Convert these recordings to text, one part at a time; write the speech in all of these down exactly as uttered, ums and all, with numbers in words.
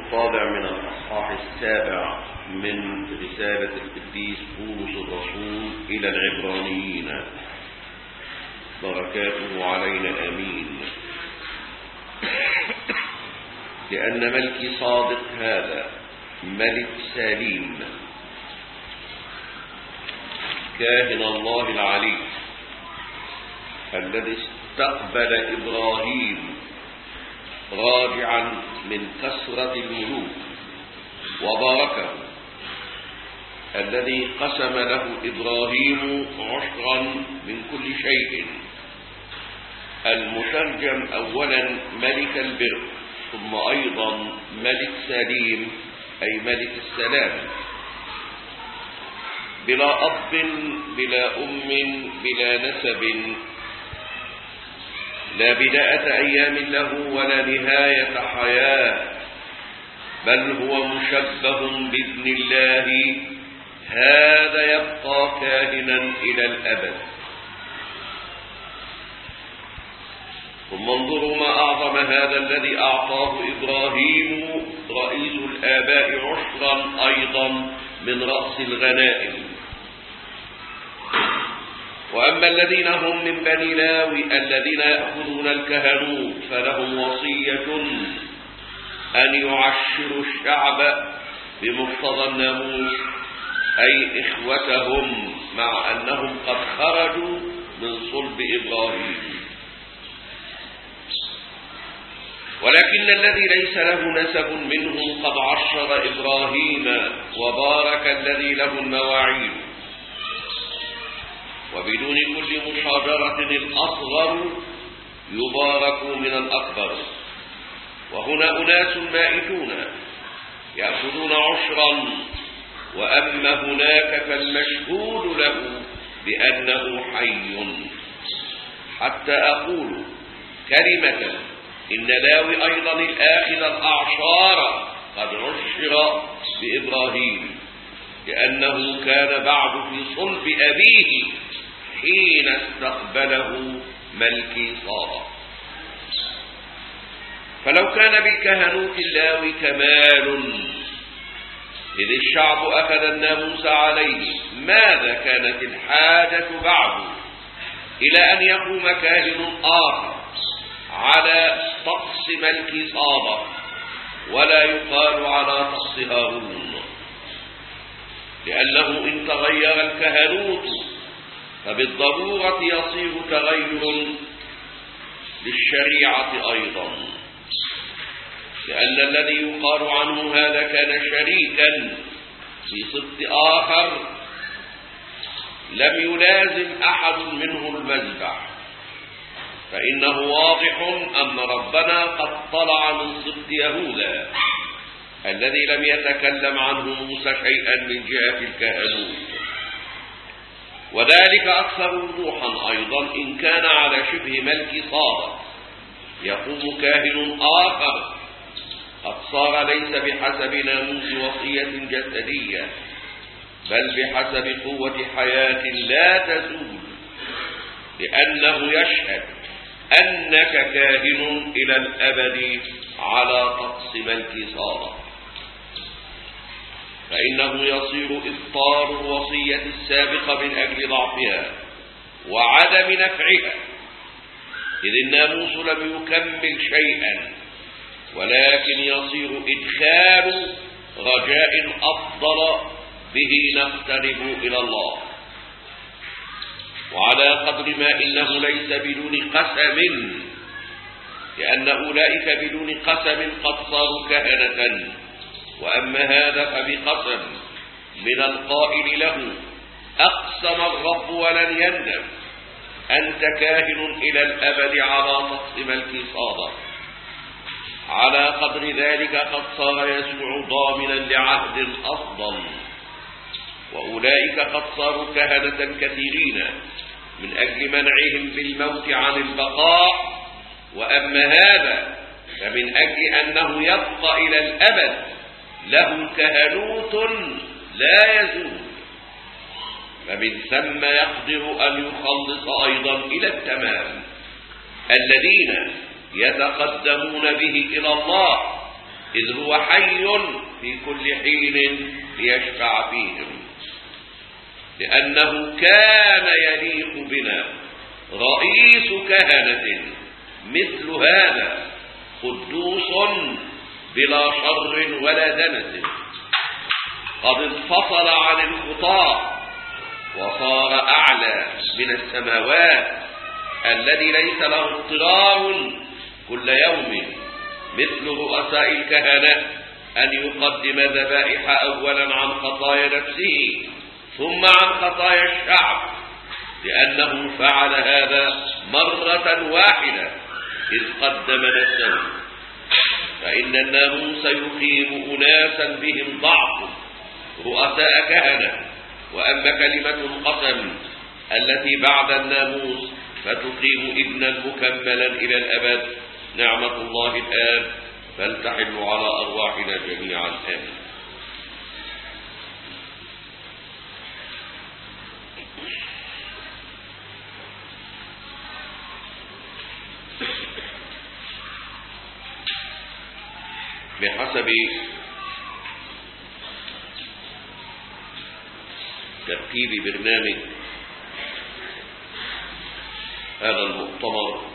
الطالع من الأصحاح السابع من رسالة القديس بولس الرسول إلى العبرانيين، بركاته علينا آمين. لأن ملكي صادق هذا ملك سليم كاهن الله العلي، الذي استقبل إبراهيم راجعا من كثرة الملوك وباركه، الذي قسم له إبراهيم عشرا من كل شيء، المترجم أولا ملك البر، ثم أيضا ملك سليم أي ملك السلام، بلا أب بلا أم بلا نسب، لا بداية أيام له ولا نهاية حياة، بل هو مشبه بإذن الله، هذا يبقى كاهنا إلى الأبد. ثم انظروا ما أعظم هذا الذي أعطاه إبراهيم رئيس الآباء عشرا أيضا من رأس الغنائم. وأما الذين هم من بني لاوي الذين يأخذون الكهنوت فلهم وصية أن يعشروا الشعب بمقتضى الناموس، أي إخوتهم، مع أنهم قد خرجوا من صلب إبراهيم. ولكن الذي ليس له نسب منهم قد عشر إبراهيم وبارك الذي له المواعيد، وبدون كل مشاجرة الأصغر يبارك من الأكبر. وهنا أناس مائتون يأخذون عشرا، وأما هناك فالمشهود له بأنه حي، حتى أقول كلمة إن لاوي أيضا الآخذ الأعشار قد عشر بإبراهيم، لأنه كان بعد في صلب أبيه حين استقبله ملكي صادق. فلو كان بالكهنوت اللاوي كمال إذ الشعب أخذ الناموس عليه، ماذا كانت الحاجة بعد إلى أن يقوم كاهن آخر على طقس ملكي صادق، ولا يقال على طقس هارون؟ لأنه إن تغير الكهنوت فبالضرورة يصير تغير للشريعة أيضا، لأن الذي يقال عنه هذا كان شريكا في سبط آخر لم يلازم أحد منه المذبح، فإنه واضح أن ربنا قد طلع من سبط يهوذا الذي لم يتكلم عنه موسى شيئا من جهة الكهنوت، وذلك أكثر وضوحا أيضا إن كان على شبه ملك صادق يقوم كاهن آخر قد صار ليس بحسب ناموس وصية جسدية، بل بحسب قوة حياة لا تزول، لأنه يشهد أنك كاهن إلى الأبد على طقس ملك صادق. فإنه يصير إبطال الوصية السابقة من أجل ضعفها وعدم نفعها، إذ الناموس لم يكمل شيئا، ولكن يصير إدخال رجاء أفضل به نقترب إلى الله. وعلى قدر ما إنه ليس بدون قسم، لأن أولئك بدون قسم قد صاروا كهنة، وأما هذا فبقسم من القائل له أقسم الرب ولن يندم، أنت كاهن إلى الأبد على طقس ملك صادق. على قدر ذلك قد صار يسوع ضامنا لعهد أفضل، وأولئك قد صاروا كهنة كثيرين من أجل منعهم بالموت عن البقاء، وأما هذا فمن أجل أنه يبقى إلى الأبد له كهنوت لا يزول، فمن ثم يقدر أن يخلص أيضا إلى التمام الذين يتقدمون به إلى الله إذ هو حي في كل حين ليشفع فيهم، لأنه كان يليق بنا رئيس كهنة مثل هذا قدوس بلا شر ولا دنس، قد انفصل عن الخطاة وصار أعلى من السماوات، الذي ليس له اضطرار كل يوم مثل رؤساء الكهنة أن يقدم ذبائح أولا عن خطايا نفسه ثم عن خطايا الشعب، لأنه فعل هذا مرة واحدة إذ قدم نفسه. فإن الناموس يقيم أناسا بهم ضعف رؤساء كهنة، وأما كلمة القسم التي بعد الناموس فتقيم ابنا مكملا إلى الأبد. نعمة الله الآن فلتحل على أرواحنا جميعا آمين. بحسب ترتيب برنامج هذا المؤتمر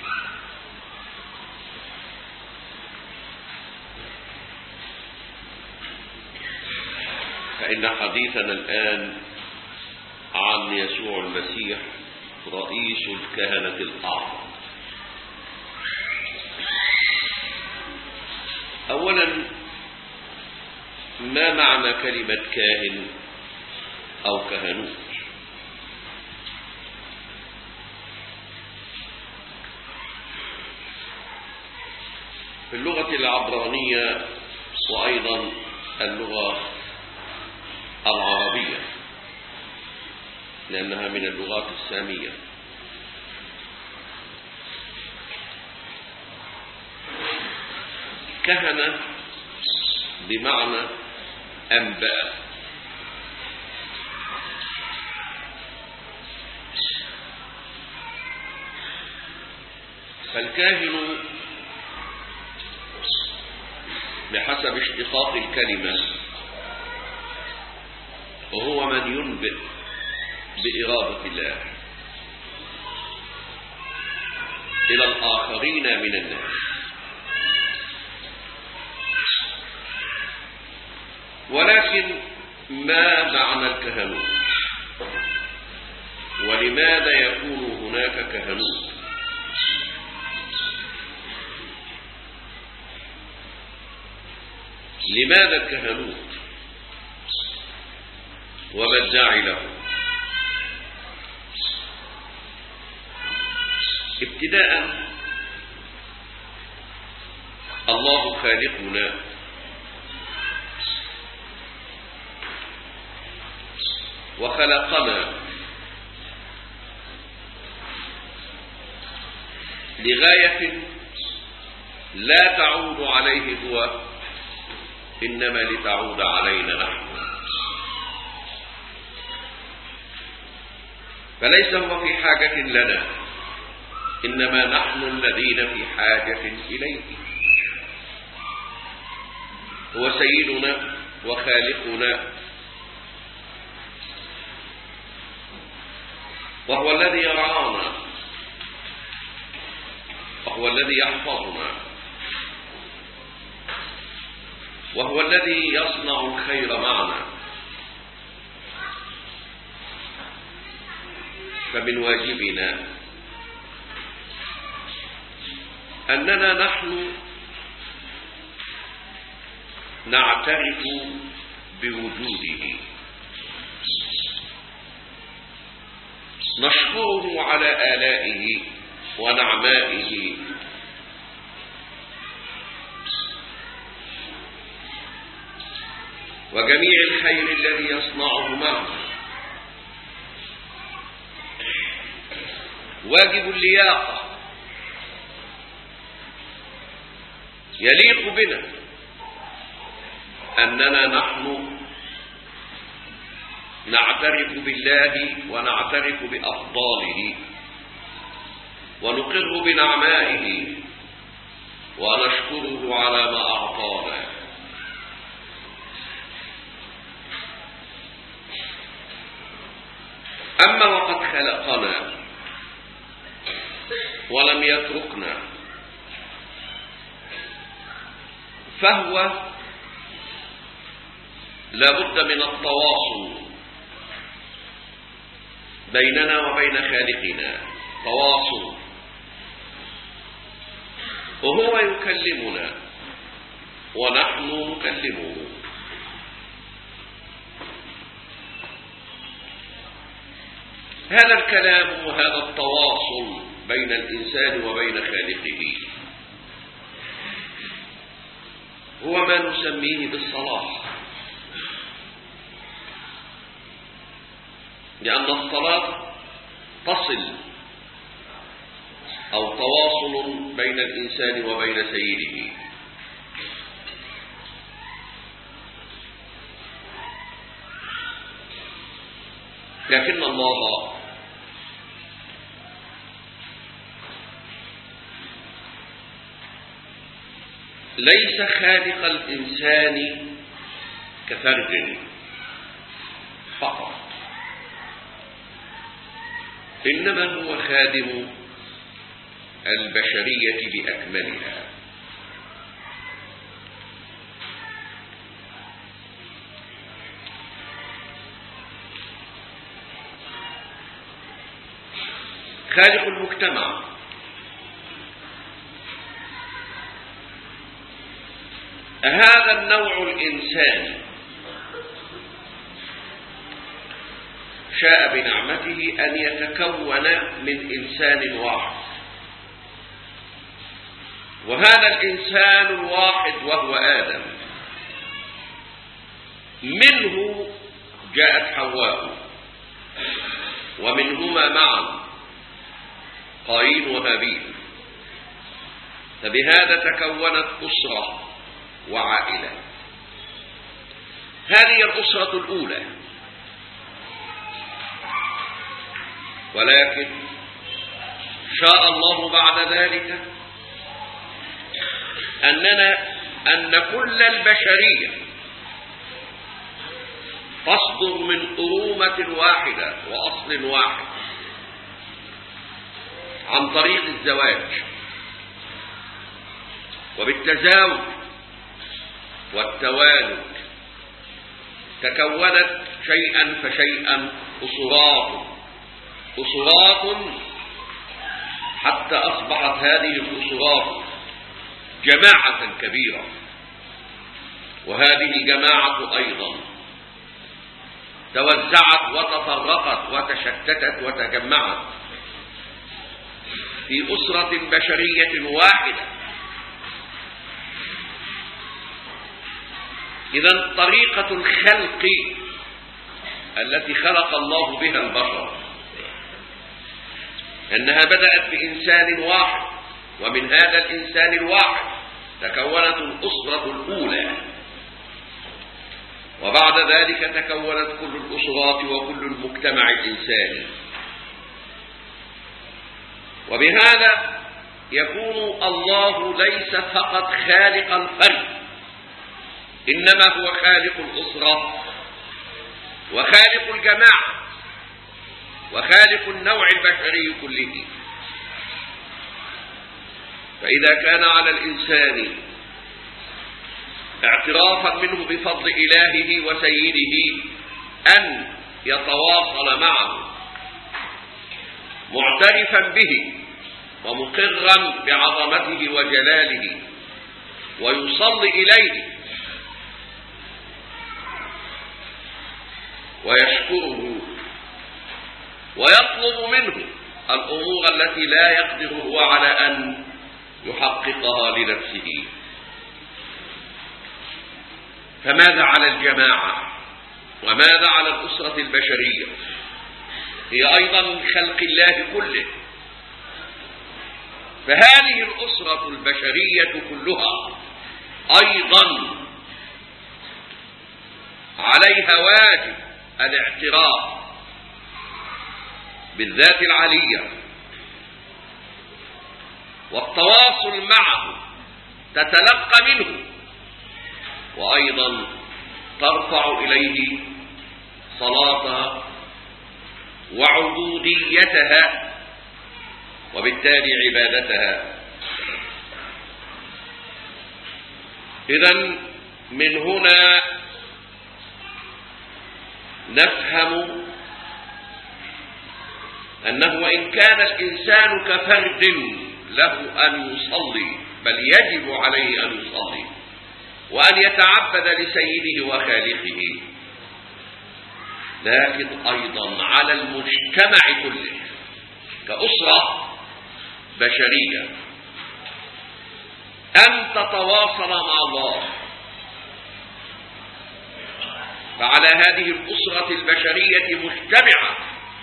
فإن حديثنا الآن عن يسوع المسيح رئيس الكهنة الأعظم. أولا، ما معنى كلمة كاهن أو كهنوت؟ في اللغة العبرانية وأيضا اللغة العربية، لأنها من اللغات السامية، كهنة بمعنى أنبأ، فالكاهن بحسب اشتقاق الكلمة وهو من ينبئ بإرادة الله إلى الآخرين من الناس. ولكن ما معنى الكهنوت؟ ولماذا يكون هناك كهنوت؟ لماذا الكهنوت؟ وما الداعي له؟ ابتداء، الله خالقنا وخلقنا لغاية لا تعود عليه هو، إنما لتعود علينا نحن. فليس هو في حاجة لنا، إنما نحن الذين في حاجة إليه. هو سيدنا وخالقنا، وهو الذي يرعانا، وهو الذي يحفظنا، وهو الذي يصنع الخير معنا. فمن واجبنا أننا نحن نعترف بوجوده، نشكره على آلائه ونعمائه، وجميع الخير الذي يصنعه معنا. واجب اللياقة، يليق بنا أننا نحن نعترف بالله ونعترف بأفضاله ونقر بنعمائه ونشكره على ما أعطانا. أما وقد خلقنا ولم يتركنا فهو لابد من التواصل بيننا وبين خالقنا، تواصل، وهو يكلمنا ونحن نكلمه. هذا الكلام وهذا التواصل بين الإنسان وبين خالقه هو ما نسميه بالصلاة، لأن الصلاة تصل أو تواصل بين الإنسان وبين سيده. لكن الله ليس خالق الإنسان كفرد فقط، إنما هو خادم البشرية بأكملها. خالق المجتمع، هذا النوع الإنساني شاء بنعمته أن يتكون من إنسان واحد، وهذا الإنسان الواحد وهو آدم، منه جاءت حواء، ومنهما معا قايين وهابيل، فبهذا تكونت أسرة وعائلة. هذه الأسرة الأولى، ولكن شاء الله بعد ذلك أننا أن كل البشرية تصدر من أرومة واحدة وأصل واحد عن طريق الزواج، وبالتزاوج والتوالد تكونت شيئا فشيئا أسرات أسرات حتى أصبحت هذه الأسرات جماعة كبيرة، وهذه الجماعة أيضا توزعت وتفرقت وتشتتت وتجمعت في أسرة بشرية واحدة. إذن طريقة الخلق التي خلق الله بها البشر أنها بدأت بإنسان واحد، ومن هذا الإنسان الواحد تكونت الأسرة الأولى، وبعد ذلك تكونت كل الأسرات وكل المجتمع الإنساني. وبهذا يكون الله ليس فقط خالق الفرد، إنما هو خالق الأسرة وخالق الجماعة وخالق النوع البشري كله. فإذا كان على الإنسان اعترافا منه بفضل إلهه وسيده أن يتواصل معه، معترفا به ومقرا بعظمته وجلاله، ويصلي إليه ويشكره ويطلب منه الأمور التي لا يقدر هو على أن يحققها لنفسه. فماذا على الجماعة وماذا على الأسرة البشرية؟ هي أيضا من خلق الله كله. فهذه الأسرة البشرية كلها أيضا عليها واجب الاعتراف بالذات العلية والتواصل معه تتلقى منه، وأيضا ترفع إليه صلاتها وعبوديتها وبالتالي عبادتها. إذن من هنا نفهم أنه وإن كان الإنسان كفرد له أن يصلي، بل يجب عليه أن يصلي وأن يتعبد لسيده وخالقه، لكن أيضا على المجتمع كله كأسرة بشرية أن تتواصل مع الله. فعلى هذه الأسرة البشرية مجتمعة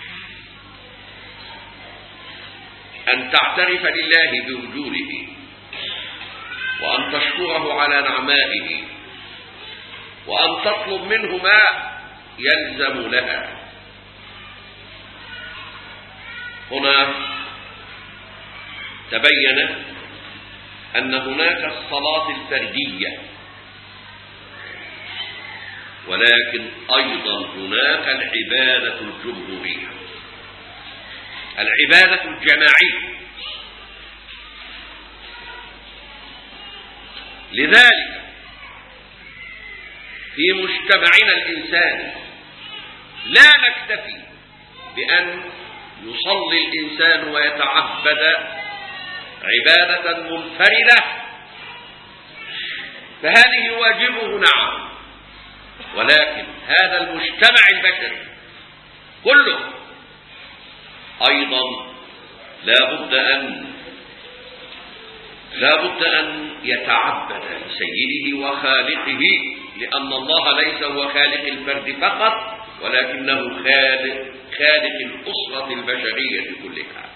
أن تعترف لله بوجوده، وأن تشكره على نعمائه، وأن تطلب منه ما يلزم لها. هنا تبين أن هناك الصلاة الفردية، ولكن أيضا هناك العبادة الجمهورية، العبادة الجماعية. لذلك في مجتمعنا الإنساني لا نكتفي بأن يصلي الإنسان ويتعبد عبادة منفردة، فهذه واجبه نعم، ولكن هذا المجتمع البشري كله أيضا لا بد أن لا بد أن يتعبد لسيده وخالقه، لأن الله ليس هو خالق الفرد فقط، ولكنه خالق خالق الأسرة البشرية كلها.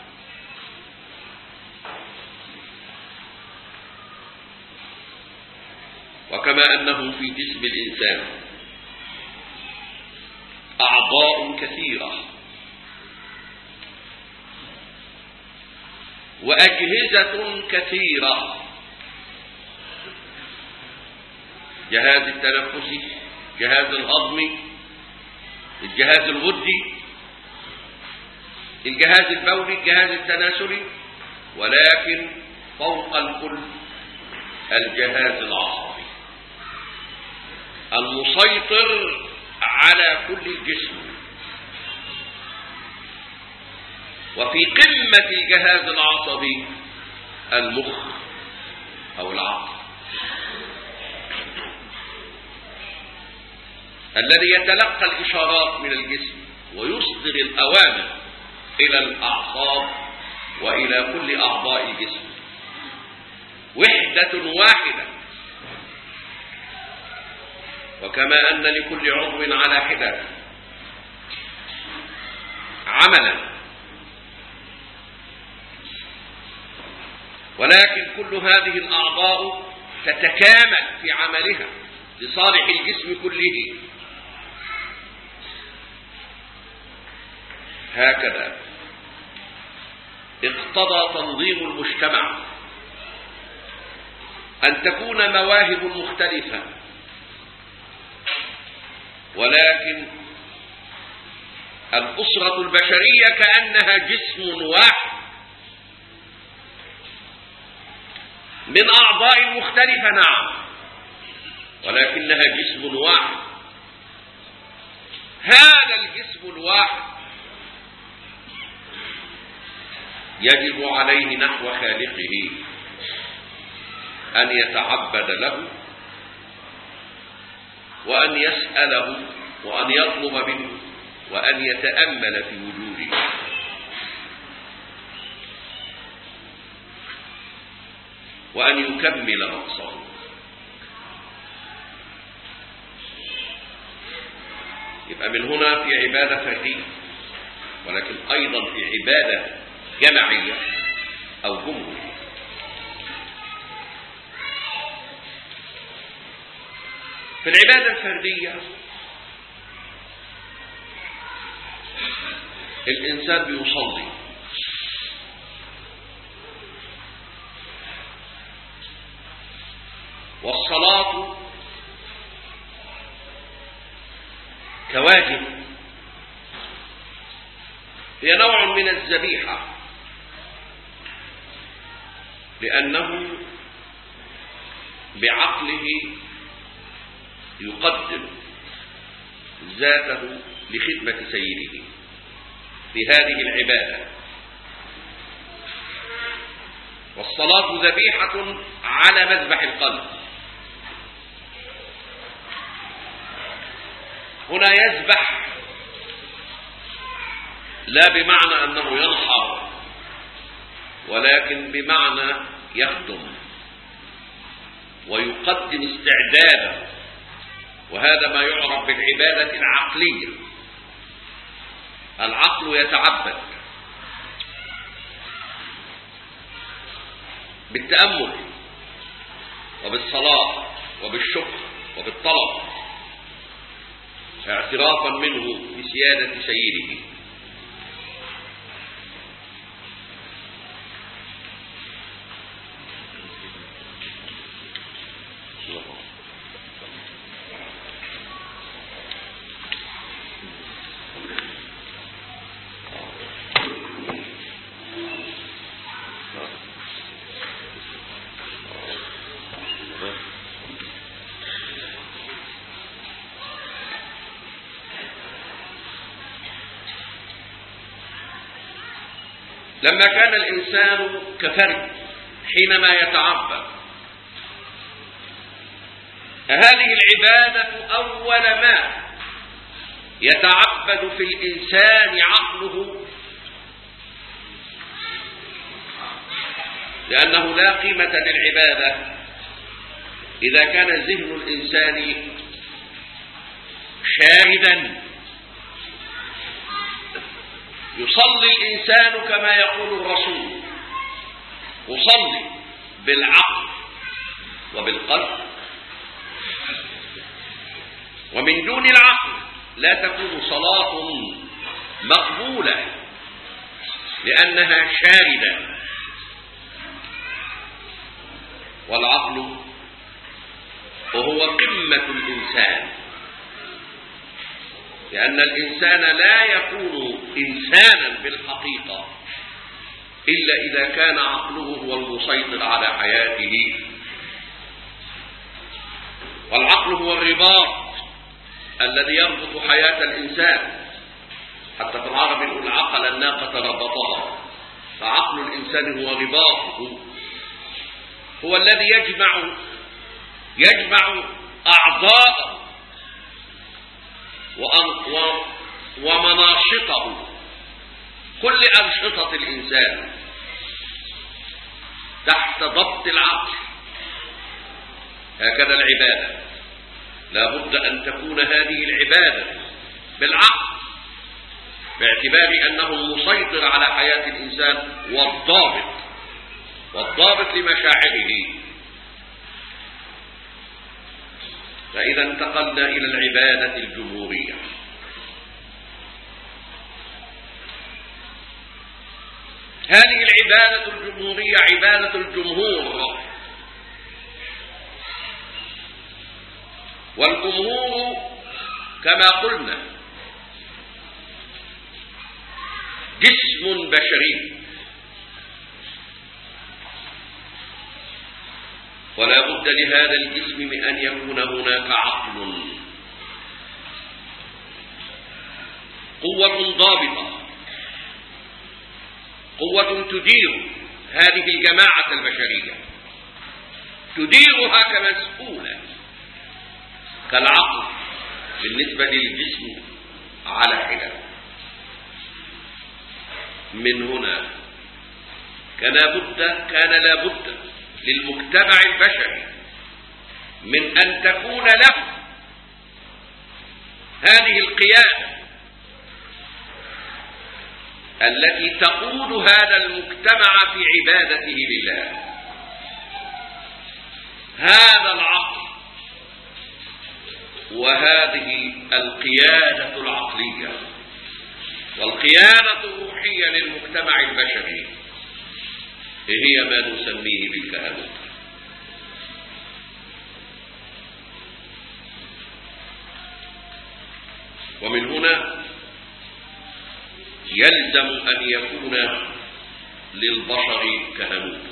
وكما أنه في جسم الإنسان أعضاء كثيرة وأجهزة كثيرة، جهاز التنفسي، جهاز الهضمي، الجهاز الغدي، الجهاز البولي، الجهاز التناسلي، ولكن فوق الكل الجهاز العصبي المسيطر على كل الجسم. وفي قمة الجهاز العصبي المخ أو العقل الذي يتلقى الإشارات من الجسم ويصدر الأوامر إلى الأعصاب وإلى كل أعضاء الجسم، وحدة واحدة. وكما أن لكل عضو على حدة عملا، ولكن كل هذه الأعضاء تتكامل في عملها لصالح الجسم كله. هكذا اقتضى تنظيم المجتمع أن تكون مواهب مختلفة، ولكن الأسرة البشرية كأنها جسم واحد من أعضاء مختلفة نعم، ولكنها جسم واحد. هذا الجسم الواحد يجب عليه نحو خالقه أن يتعبد له، وأن يسأله، وأن يطلب منه، وأن يتأمل في وجوده. وأن يكمل مقصده. يبقى من هنا في عبادة فردية، ولكن أيضا في عبادة جماعية أو جمهورية. في العبادة الفردية الإنسان بيصلي، والصلاة كواجب هي نوع من الذبيحة، لأنه بعقله يقدم ذاته لخدمة سيده في هذه العبادة. والصلاة ذبيحة على مذبح القلب. هنا يذبح لا بمعنى أنه ينحر، ولكن بمعنى يخدم ويقدم استعدادا، وهذا ما يعرف بالعبادة العقلية. العقل يتعبد بالتأمل وبالصلاة وبالشكر وبالطلب، اعترافا منه بسيادة سيده. لما كان الإنسان كفرد حينما يتعبد، هذه العبادة أول ما يتعبد في الإنسان عقله، لأنه لا قيمة للعبادة إذا كان ذهن الإنسان شاردا. يصلي الإنسان كما يقول الرسول: أصلي بالعقل وبالقلب، ومن دون العقل لا تكون صلاة مقبولة لأنها شاردة. والعقل وهو قمة الإنسان، لأن الإنسان لا يكون إنسانا بالحقيقة إلا إذا كان عقله هو المسيطر على حياته. والعقل هو الرباط الذي يربط حياة الإنسان. حتى في العرب يقول: عقل الناقة ربطها. فعقل الإنسان هو رباطه، هو الذي يجمع يجمع أعضاءه ومناشطه، كل أنشطة الإنسان تحت ضبط العقل. هكذا العبادة لا بد أن تكون هذه العبادة بالعقل، باعتبار أنه المسيطر على حياة الإنسان والضابط والضابط لمشاعره. فإذا انتقلنا إلى العبادة الجمهورية. هذه العبادة الجمهورية عبادة الجمهور، والجمهور كما قلنا جسم بشري، ولا بد لهذا الجسم من أن يكون هناك عقل، قوة ضابطة، قوة تدير هذه الجماعة البشرية، تديرها كمسؤولة كالعقل بالنسبة للجسم على حدة. من هنا كان لابد كان لابد للمجتمع البشري من أن تكون له هذه القيادة التي تقود هذا المجتمع في عبادته لله. هذا العقل وهذه القيادة العقلية والقيادة الروحية للمجتمع البشري هي ما نسميه بالكهنوت. ومن هنا يلزم أن يكون للبشر كهنوت،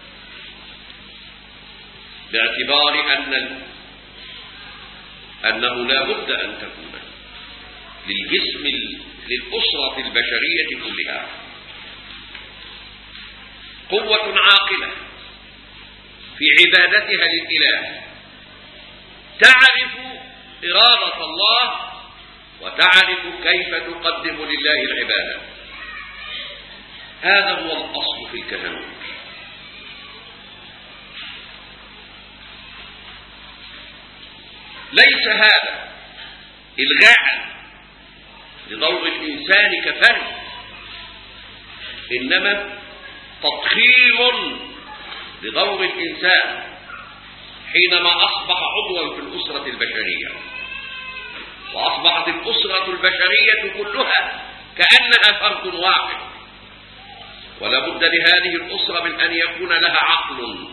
باعتبار أن أنه لا بد أن تكون للجسم للأسرة البشرية كلها قوة عاقلة في عبادتها للإله، تعرف إرادة الله وتعرف كيف تقدم لله العبادة. هذا هو الأصل في الكهنوت. ليس هذا إلغاء لدور الإنسان كفرد، إنما تضخيم لدور الإنسان حينما أصبح عضوا في الأسرة البشرية، وأصبحت الأسرة البشرية كلها كأنها فرد واحد، ولا بد لهذه الأسرة من أن يكون لها عقل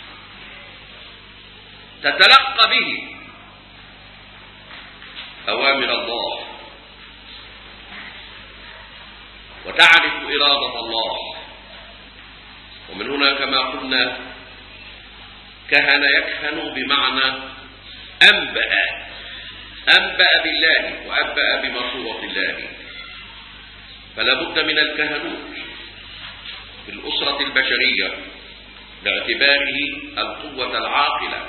تتلقى به أوامر الله وتعرف إرادة الله. ومن هنا كما قلنا كهن يكهن بمعنى أنبأ أنبأ بالله وأنبأ بمشورة الله. فلا بد من الكهنوت في الأسرة البشرية باعتباره القوة العاقلة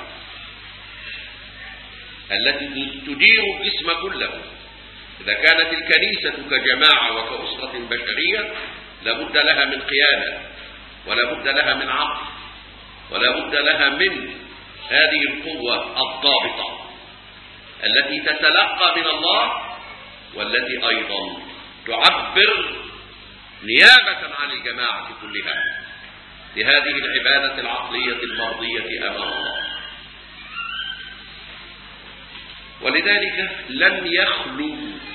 التي تدير الجسم كله. إذا كانت الكنيسة كجماعة وكأسرة بشرية لابد لها من قيادة، ولا بد لها من عقل، ولا بد لها من هذه القوة الضابطة التي تتلقى من الله، والتي أيضا تعبر نيابة عن الجماعة كلها لهذه العبادة العقلية المرضية أمام الله. ولذلك لم يخلو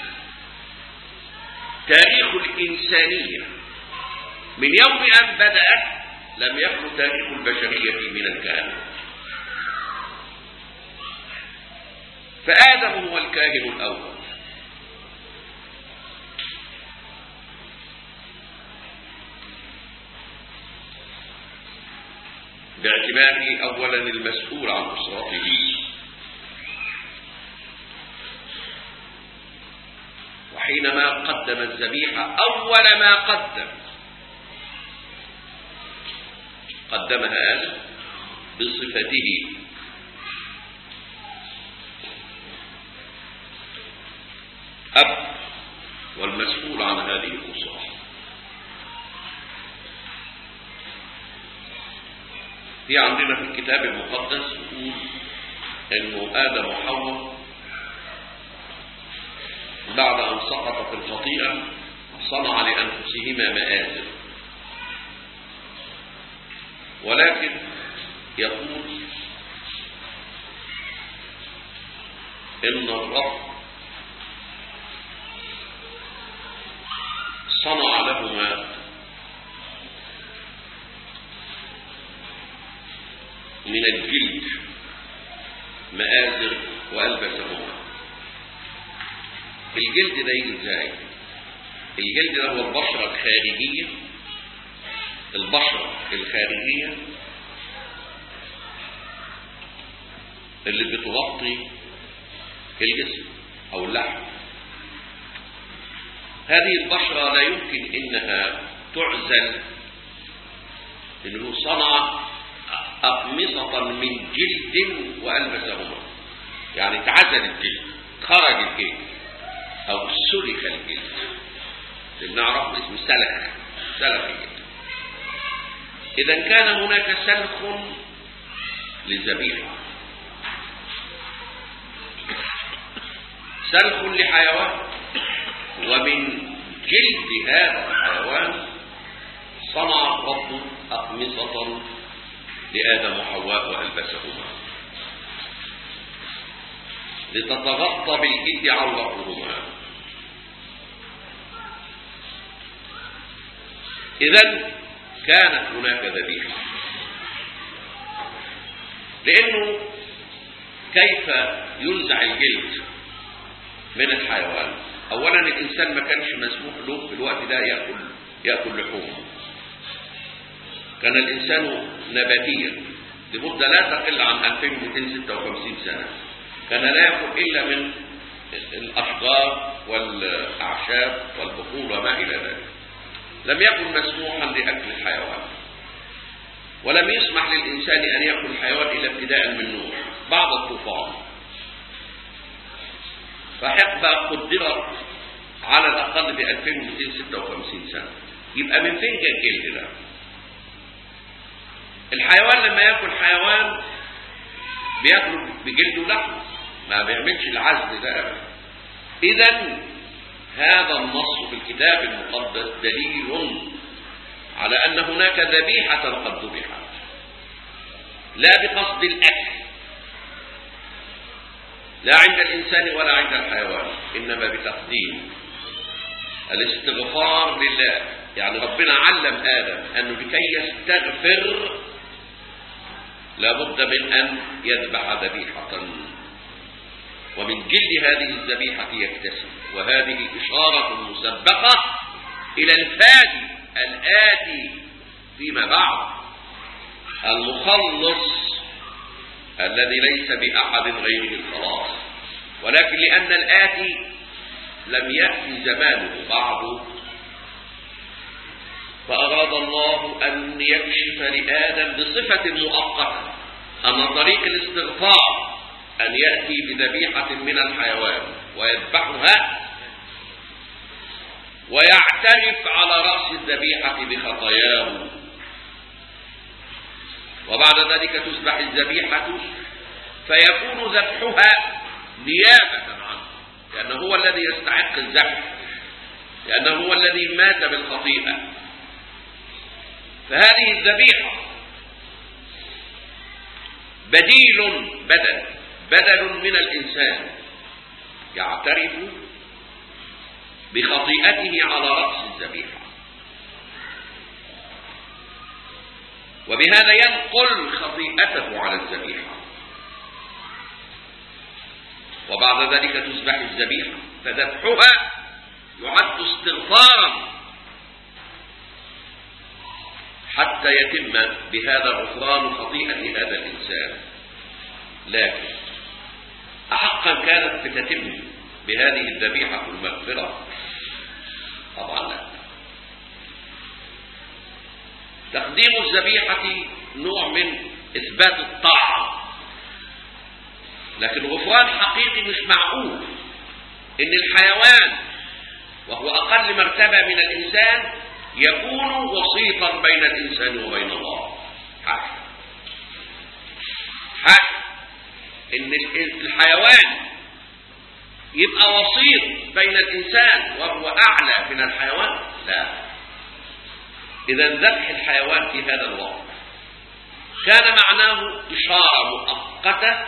تاريخ الإنسانية من يوم أن بدأت، لم يخلو تاريخ البشرية من الكهنة. فآدم هو الكاهن الأول، باعتباره أولا المسؤول عن أسرته، وحينما قدم الذبيحة أول ما قدم قدمها آدم بصفته أب والمسؤول عن هذه الأسرة. في عندنا في الكتاب المقدس يقول إنه آدم وحواء بعد أن سقطت الخطيئة صنع لأنفسهما مآزر، ولكن يقول إن الرب صنع لهما من الجلد مآزر وألبسهما. الجلد ده يجي ازاي؟ الجلد ده هو البشرة الخارجية، البشرة الخارجية اللي بتغطي الجسم أو اللحم. هذه البشرة لا يمكن إنها تعزل، إنه صنع أقمصة من جلد وألبسهما، يعني تعزل الجلد، خرج الجلد أو سلخ الجلد، نعرف اسم سلخ سلخ الجلد. إذا كان هناك سلخ للذبيحة، سلخ لحيوان، ومن جلد هذا الحيوان صنع الرب أقمصة لآدم وحواء وألبسهما لتتغطى بالجلد عورتهما. إذن كانت هناك ذبيحة، لأنه كيف ينزع الجلد من الحيوان. أولا الإنسان ما كانش مسموح له في الوقت ده يأكل يأكل لحوم، كان الإنسان نباتيا لمدة لا تقل عن ألفين ومئتين وستة وخمسين سنة، كان لا يأكل إلا من الأشجار والأعشاب والبقول وما إلى ذلك، لم يكن مسموحا لأكل الحيوان، ولم يسمح للإنسان أن يأكل الحيوان إلا ابتداء من نوح بعد الطوفان. فحقبة قدرت على الأقل ب ألفين ومئتين وستة وخمسين سنة. يبقى من فين جاء الجلد ده؟ الحيوان لما يأكل حيوان بياكل بجلده لحم، ما بيعملش العزل ده أبدا. إذن هذا النص في الكتاب المقدس دليل على أن هناك ذبيحة قد ذبحت، لا بقصد الأكل، لا عند الإنسان ولا عند الحيوان، إنما بتقديم الاستغفار لله. يعني ربنا علم آدم أنه لكي يستغفر لابد من أن يذبح ذبيحة، ومن جلد هذه الذبيحة يكتسب. وهذه إشارة مسبقة إلى الفادي الآتي فيما بعد، المخلص الذي ليس بأحد غيره الخلاص. ولكن لأن الآتي لم يأتي زمانه بعده، فأراد الله أن يكشف لآدم بصفة مؤقتة أن طريق الاستغفار أن يأتي بذبيحة من الحيوان ويذبحها ويعترف على رأس الذبيحة بخطاياه، وبعد ذلك تذبح الذبيحة فيكون ذبحها نيابة عنه، لأنه هو الذي يستحق الذبح، لأنه هو الذي مات بالخطيئة. فهذه الذبيحة بديل بدل بدل من الإنسان يعترف بخطيئته على رأس الذبيحة، وبهذا ينقل خطيئته على الذبيحة، وبعد ذلك تذبح الذبيحة، فذبحها يعد استغفارا حتى يتم بهذا غفران خطيئة هذا الإنسان. لكن أحقا كانت بتتم بهذه الذبيحة المغفرة؟ طبعا لا. تقديم الذبيحة نوع من إثبات الطاعة، لكن غفران حقيقي مش معقول إن الحيوان وهو أقل مرتبة من الإنسان يكون وسيطا بين الإنسان وبين الله. حاشا حاشا إن الحيوان يبقى وسيط بين الإنسان وهو أعلى من الحيوان، لا. إذا ذبح الحيوان في هذا الوقت كان معناه إشارة مؤقتة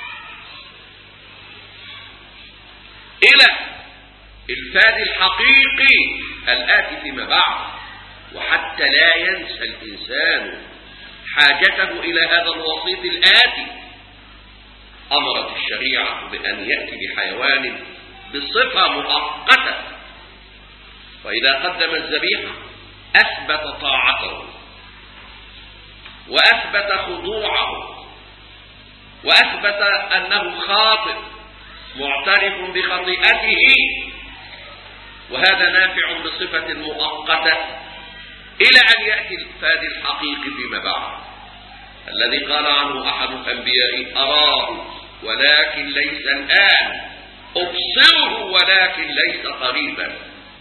إلى الفادي الحقيقي الآتي فيما بعد، وحتى لا ينسى الإنسان حاجته إلى هذا الوسيط الآتي أمرت الشريعة بأن يأتي بحيوان بصفة مؤقتة، فإذا قدم الذبيحة أثبت طاعته وأثبت خضوعه وأثبت أنه خاطئ معترف بخطيئته، وهذا نافع بصفة مؤقتة إلى أن يأتي الفادي الحقيقي فيما بعد، الذي قال عنه أحد الأنبياء: أراه ولكن ليس الآن، أبصره ولكن ليس قريبا.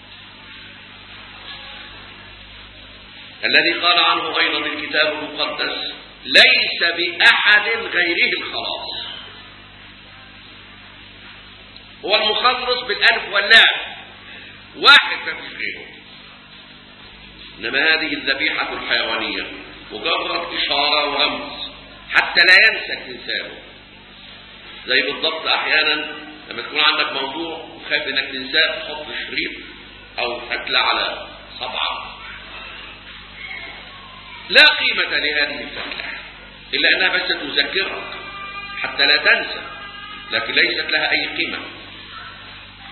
الذي قال عنه أيضا الكتاب المقدس: ليس بأحد غيره الخلاص. هو المخلص بالألف واللام، واحد ما فيش غيره. إنما هذه الذبيحة الحيوانية مجرد إشارة ورمز حتى لا ينسى الإنسان. زي بالضبط أحيانا لما تكون عندك موضوع وخايف إنك تنساه تحط شريط أو فتلة على صبعة، لا قيمة لهذه الفتلة إلا أنها بس تذكرك حتى لا تنسى، لكن ليست لها أي قيمة.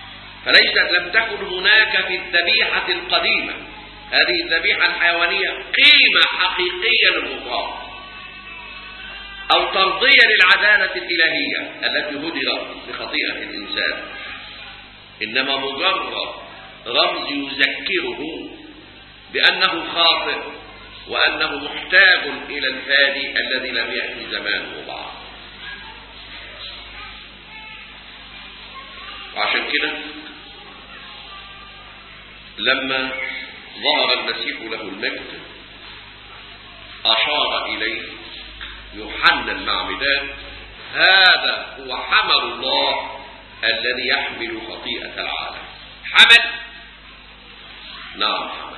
فليست لم تكن هناك في الذبيحة القديمة، هذه الذبيحة الحيوانية، قيمة حقيقية للغفران أو ترضية للعدالة الإلهية التي هدرت بخطيئة الإنسان، إنما مجرد رمز يذكره بأنه خاطئ وأنه محتاج إلى الفادي الذي لم يأتي زمانه بعد. وعشان كده لما ظهر المسيح له المجد أشار إليه يوحنا المعمدان: هذا هو حمل الله الذي يحمل خطيئة العالم. حمل، نعم حمل،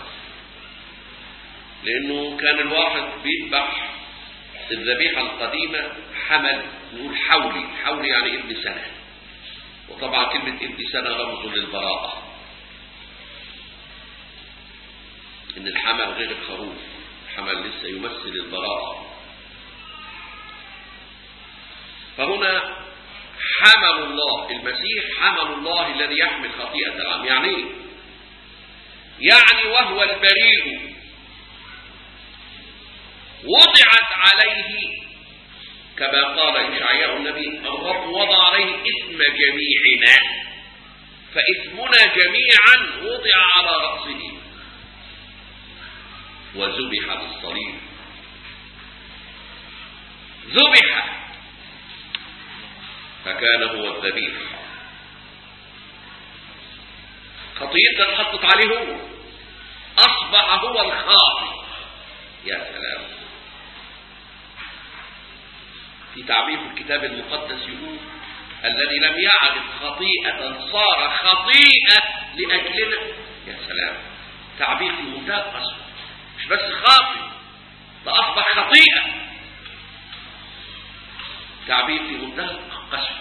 لأنه كان الواحد بيذبح الذبيحة القديمة حمل، نقول حولي، حولي يعني ابن سنة، وطبعا كلمة ابن سنة رمز للبراءة، إن الحمل غير الخروف، الحمل لسه يمثل البراءة. فهنا حمل الله، المسيح حمل الله الذي يحمل خطيئة العالم. يعني ايه؟ يعني وهو البريء وضعت عليه، كما قال إشعياء النبي: الرب وضع عليه اسم جميعنا، فإثمنا جميعا وضع على رأسه وذبح بالصليب. ذبح فكان هو الذبيح، خطيئته اتحطت عليه، هو أصبح هو الخاطئ. يا سلام! في تعبير في الكتاب المقدس يقول: الذي لم يعرف خطيئة صار خطيئة لأجلنا. يا سلام! تعبير في منتهى القسوة، مش بس خاطئ، ده أصبح خطيئة. تعبير في منتهى القسوة،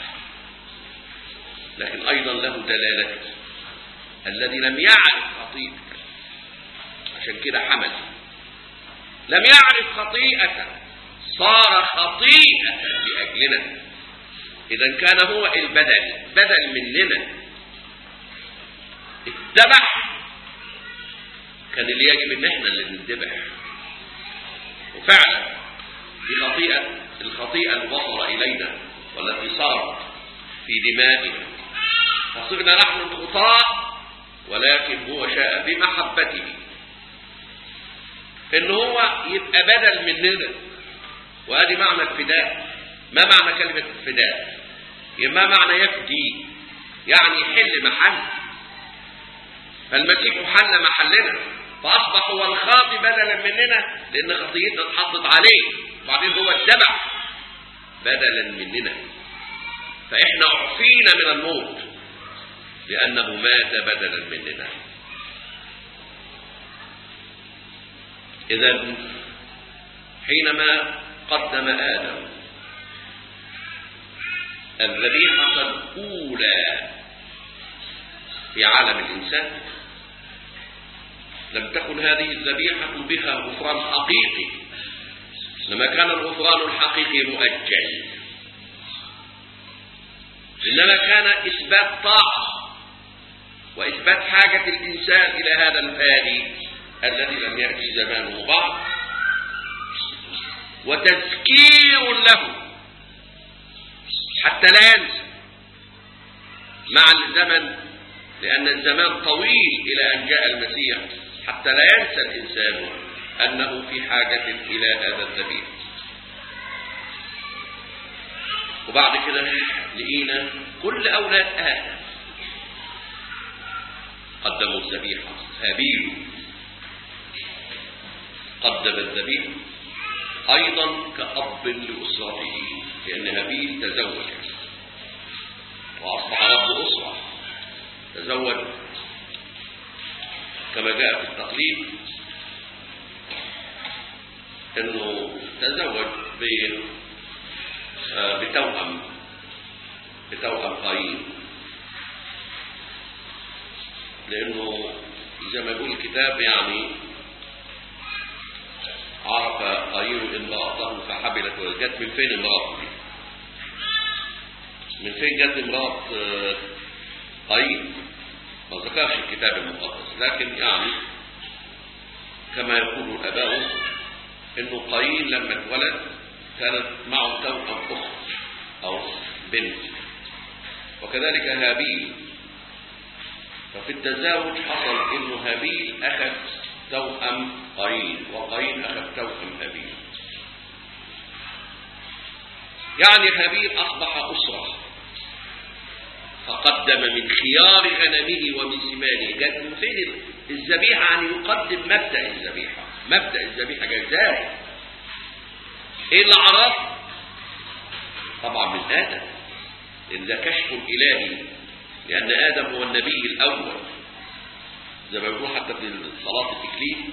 لكن أيضا له دلالته. الذي لم يعرف خطيئة، عشان كده حمل، لم يعرف خطيئة صار خطيئة لأجلنا. إذا كان هو البدل، بدل مننا، اتذبح. كان اللي يجب ان احنا اللي نذبح، وفعلا دي خطيئة، الخطيئة اللي وصل إلينا والتي صارت في دمائنا، فصرنا نحن الخطاة، ولكن هو شاء بمحبته ان هو يبقى بدل مننا. وادي معنى الفداء. ما معنى كلمة الفداء؟ ما معنى يفدي؟ يعني يحل محل. فالمسيح حل محلنا، فأصبح هو الخاطئ بدلا مننا، لأن خطيئتنا اتحطت عليه، وبعدين هو اتبع بدلا مننا. فإحنا أعفينا من الموت لأنه مات بدلا مننا. إذن حينما قدم آدم الذبيحة الأولى في عالم الإنسان، لم تكن هذه الذبيحة بها غفران حقيقي، لما كان الغفران الحقيقي مؤجل، إنما كان إثبات طاعة وإثبات حاجة الإنسان إلى هذا الفادي الذي لم يأتي زمانه بعد، وتذكير له حتى لا ينسى مع الزمن، لأن الزمان طويل إلى أن جاء المسيح، حتى لا ينسى الإنسان أنه في حاجة إلى هذا الذبيح. وبعد كده لقينا كل أولاد آدم قدموا الذبيحة. هابيل قدم الذبيحة أيضا كأب لأسرته، لأن هابيل تزوج وأصبح رب أسرة، تزوج كما جاء في التقليد أنه تزوج بتوأم بتوأم قايين، لأنه زي ما يقول الكتاب يعني عرف قايين امرأته فحبلت وجت. من فين امرأته دي؟ من فين جت امرأة قايين؟ ما ذكرش الكتاب المقدس، لكن يعني كما يقول الآباء إنه قايين لما اتولد كانت معه توأم أخت أو بنت، وكذلك هابيل. ففي التزاوج حصل إنه هابيل أخذ توأم قايين وقايين أخذ توأم هابيل، يعني هابيل أصبح أسرة، فقدم من خيار غنمه ومن سمانه. جاءت من فين الذبيحة؟ يعني يقدم مبدأ الذبيحة. مبدأ الذبيحة جاء ازاي؟ ايه اللي عرف؟ طبعا من آدم، لأن ده كشف إلهي، لأن آدم هو النبي الأول زي ما بيقول حتى في صلاة التكليف: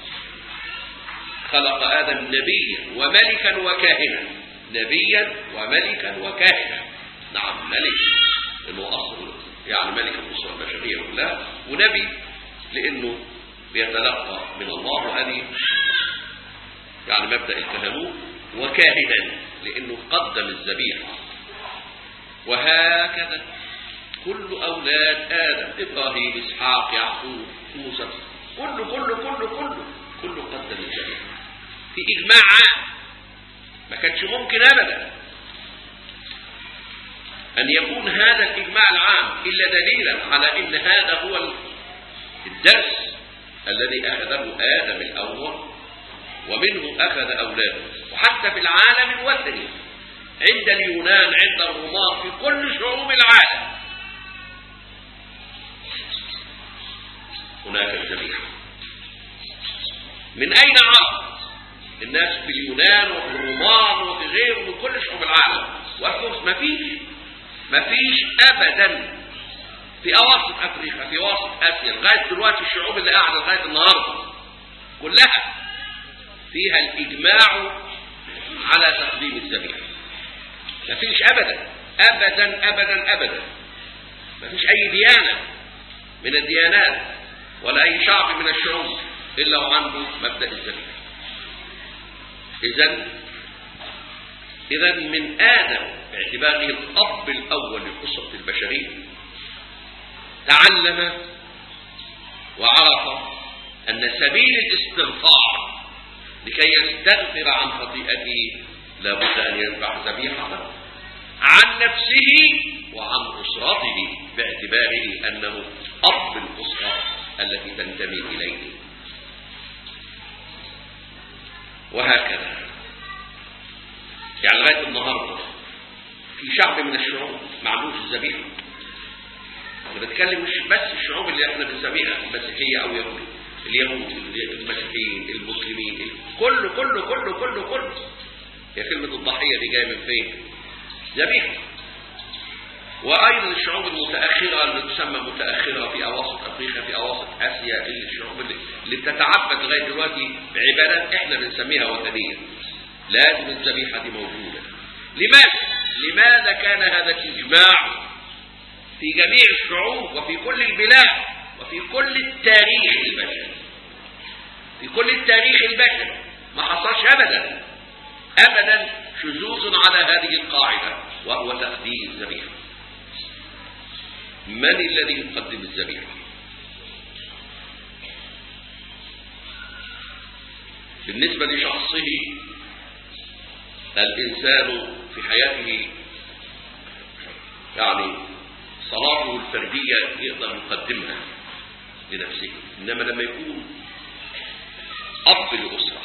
خلق آدم نبيا وملكا وكاهنا. نبيا وملكا وكاهنا، نعم ملك لأنه أصل يعني ملك الأسرة البشرية كلها، ونبي لأنه بيتلقى من الله، وهذه يعني مبدأ الكهنوت، وكاهنا لأنه قدم الذبيحة. وهكذا كل أولاد آدم، إبراهيم، إسحاق، يعقوب، موسى، كله كله كله كله كله قدم الذبيحة في إجماع عام. ما كانش ممكن أبدا أن يكون هذا الإجماع العام إلا دليلا على أن هذا هو الدرس الذي أخذه آدم الأول ومنه أخذ أولاده. وحتى في العالم الوثني عند اليونان، عند الرومان، في كل شعوب العالم هناك الذبيحة. من أين عرف الناس في اليونان وفي الرومان وفي غيره من كل شعوب العالم وفي ما فيش ما فيش أبدا في أواسط أفريقيا، في وسط آسيا لغاية دلوقتي الشعوب اللي قاعدة لغاية النهاردة كلها فيها الإجماع على تقديم الذبيحة. ما فيش أبدا أبدا أبدا أبدا ما فيش أي ديانة من الديانات ولا أي شعب من الشعوب إلا وعنده مبدأ الذبيحة. إذن إذن من آدم باعتباره الأب الأول للأسرة البشرية تعلم وعرف أن سبيل الاستغفار لكي يستغفر عن خطيئته لابد أن يذبح ذبيحة عن نفسه وعن أسرته، باعتباره أنه أب الأسرة التي تنتمي إليه. وهكذا يعني لغاية النهاردة في شعب من الشعوب ما عندوش الذبيحة. أنا بتكلم مش بس الشعوب اللي احنا بنسميها المسيحية أو يهود، اليهود، المسيحيين، المسلمين، كله كله كله كله كله. هي كلمة الضحية دي جاية من فين؟ ذبيحة. وأيضا الشعوب المتأخرة اللي تسمى متأخرة في أواسط أفريقيا، في أواسط آسيا، الشعوب اللي, اللي بتتعبد لغاية دلوقتي بعبادات احنا بنسميها وثنية، لازم الذبيحة دي موجودة. لماذا؟ لماذا كان هذا الإجماع في جميع الشعوب وفي كل البلاد وفي كل التاريخ البشري؟ في كل التاريخ البشري ما حصلش أبدا أبدا شذوذ على هذه القاعدة، وهو تقديم الذبيحة. من الذي يقدم الذبيحة؟ بالنسبة لشخصه الإنسان في حياته يعني صلاته الفردية يقدر يقدمها لنفسه، إنما لما يكون أب لأسرة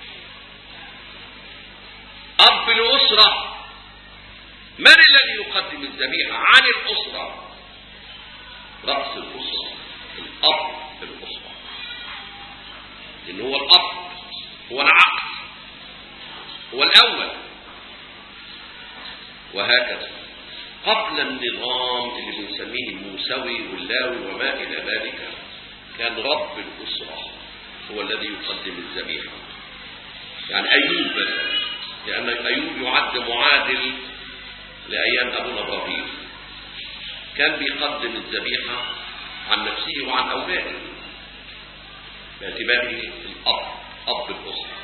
أب لأسرة من الذي يقدم الذبيحة عن الأسرة؟ رأس الأسرة، الأب الأسرة، إن هو الأب، هو العقل، هو الأول. وهكذا قبل النظام اللي بنسميه الموسوي واللاوي وما إلى ذلك كان رب الأسرة هو الذي يقدم الذبيحة. يعني أيوب مثلا، لأن أيوب يعد معادل لأيام أبونا إبراهيم، كان بيقدم الذبيحة عن نفسه وعن أولاده باعتباره الأب، أب الأسرة.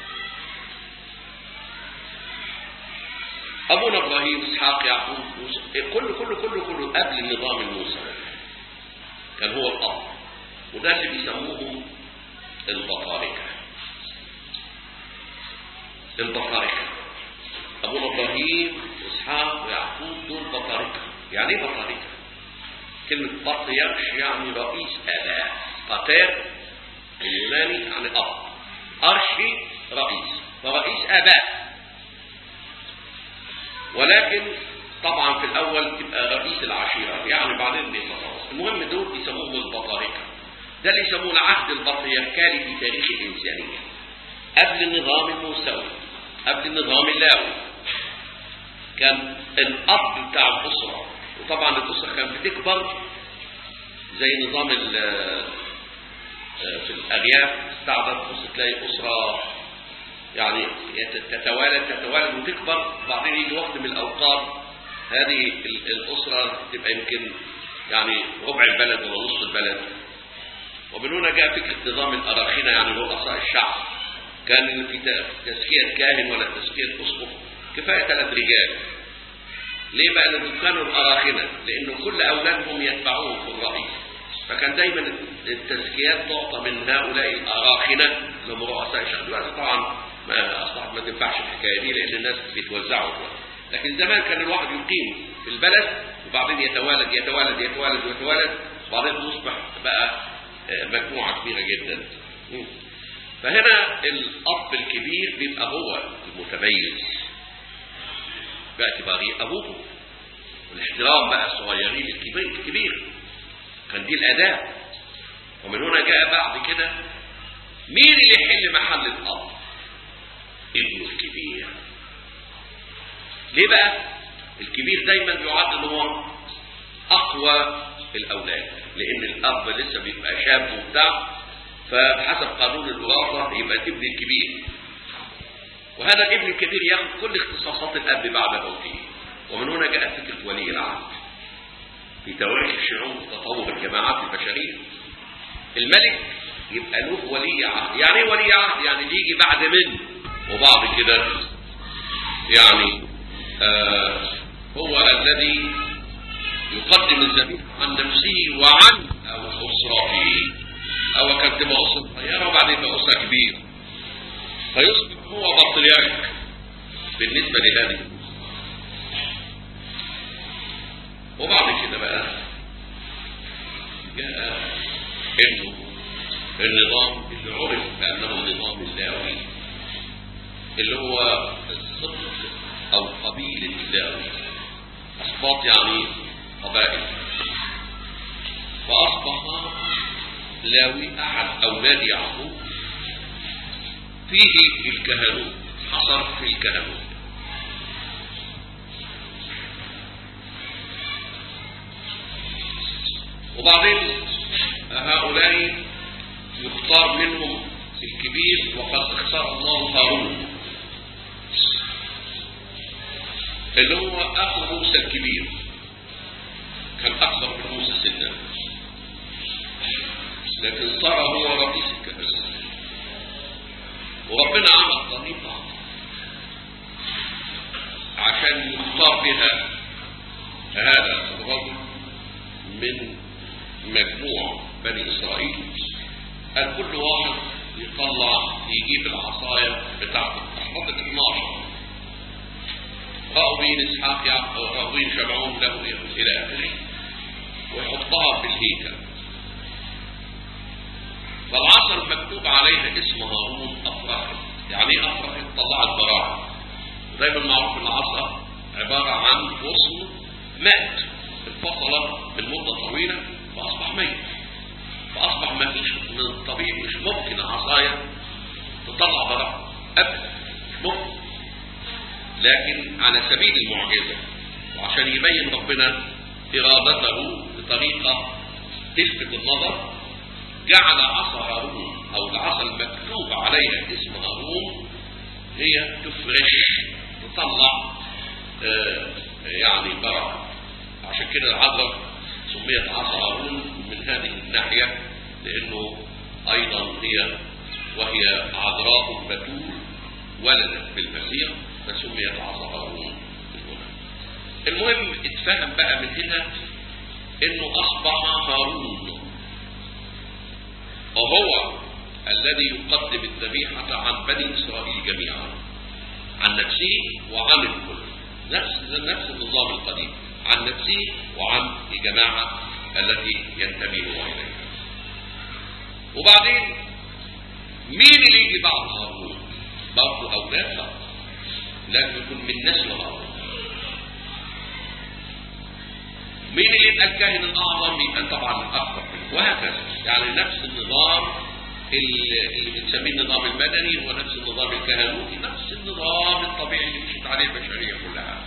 أبونا إبراهيم، إسحاق، يعقوب، موسى، كله كله كله كله قبل النظام الموسوي كان هو الأب، وده اللي بيسموه البطاركة. البطاركة أبونا إبراهيم وإسحاق ويعقوب دول بطاركة. يعني إيه بطاركة؟ كلمة بطريرش يعني رئيس آباء. قطير اليوناني يعني أب، أرشي رئيس، فرئيس آباء. ولكن طبعا في الأول تبقى رئيس العشيرة، يعني بعدين بيتصرف. المهم دول بيسموهم البطاركة. ده اللي يسموه العهد البطريركالي في تاريخ الإنسانية، قبل النظام الموسوي، قبل النظام اللاوي. كان الأب بتاع الأسرة، وطبعا الأسرة كانت بتكبر زي نظام في الأرياف استعدت تبص تلاقي أسرة يعني تتوالد تتوالد وتكبر، بعدين يجي وقت من الأوقات هذه الأسرة تبقى يمكن يعني ربع البلد ولا نصف البلد. ومن هنا جاء فكرة نظام الأراخنة، يعني رؤساء الشعب. كان في تزكية كاهن ولا تزكية أسقف كفاية ثلاث رجال. ليه بقى؟ لأنهم كانوا الأراخنة، لأنه كل أولادهم يتبعوهم في الرأي، فكان دايما التزكيات تعطى من هؤلاء الأراخنة لهم رؤساء الشعب. دلوقتي طبعا ما أصبحت ما تنفعش الحكاية دي لأن الناس بيتوزعوا، لكن زمان كان الواحد يقيم في البلد وبعدين يتوالد يتوالد يتوالد ويتوالد، وبعدين تصبح بقى مجموعة كبيرة جدا. فهنا الأب الكبير بيبقى هو المتميز باعتباره أبوه، والاحترام بقى الصغيرين الكبير الكبير كان دي الأداة. ومن هنا جاء بعد كده مين اللي يحل محل الأب؟ ابنه الكبير. ليه بقى؟ الكبير دايما يعد ان هو أقوى الأولاد، لأن الأب لسه بيبقى شاب وبتاع، فبحسب قانون الوراثة يبقى الابن الكبير، وهذا الابن الكبير ياخذ كل اختصاصات الأب بعد موته. ومن هنا جاءت فكرة ولي العهد في تواريخ الشعوب وتطور الجماعات البشرية. الملك يبقى له ولي عهد. يعني ايه ولي عهد؟ يعني يجي بعد منه، وبعد كده يعني آه هو الذي يقدم الذبيحة عن نفسه وعن أو أسرته، أو كانت تبقى أسرة صغيرة وبعدين تبقى أسرة كبيرة، فيصبح هو بطريرك بالنسبة لهذه. وبعد كده بقى جاء انه النظام اللي عرف بأنه نظام اللاوي، اللي هو السبط أو قبيلة اللاوي. أسباط يعني قبائل، فأصبح لاوي أحد أولاد يعقوب فيه الكهنوت، حصر في الكهنوت. وبعدين هؤلاء يختار منهم الكبير، وقد اختار الله هارون اللي هو أخو موسى الكبير، كان أكبر من موسى سنا، لكن صار هو رئيس الكهنة. وربنا عمل طريقة عشان يختار بها هذا الرجل من مجموع بني إسرائيل. قال كل واحد يطلع يجيب العصاية بتاعته، أحفظت اثناشر، راوين إسحاق يعقوب راوين شمعون له إلى آخره، ويحطها في الهيكل. فالعصا المكتوب عليها اسم هارون أفرخت. يعني ايه أفرخت؟ طلعت براعة. دايما معروف ان العصا عبارة عن غصن مات انفصل من مدة طويلة فأصبح ميت، فأصبح ما فيش من الطبيعي مش ممكن عصاية تطلع براعة أبدا، مش ممكن. لكن على سبيل المعجزة وعشان يبين ربنا إرادته بطريقة تلفت النظر، جعل عصا هارون أو العصا المكتوب عليها اسم هارون هي تفرش تطلع آه يعني بركة. عشان كده العذراء سميت عصا هارون من هذه الناحية، لأنه أيضا هي وهي عذراء بتول ولدت بالمسيح فسميت عصا هارون. المهم اتفهم بقى من هنا انه اصبح هارون وهو الذي يقدم الذبيحة عن بني إسرائيل جميعا، عن نفسه وعن الكل، نفس نفس النظام القديم، عن نفسه وعن الجماعة التي ينتمي إليها. وبعدين مين اللي يجي بعد هارون؟ برضه أولاد، لازم يكون من نسل هارون. مين اللي يبقى الكاهن الأعظم؟ يبقى طبعا الأكبر، وهكذا. يعني نفس النظام اللي بنسميه النظام المدني هو نفس النظام الكهنوتي، نفس النظام الطبيعي اللي مشيت عليه البشرية كلها.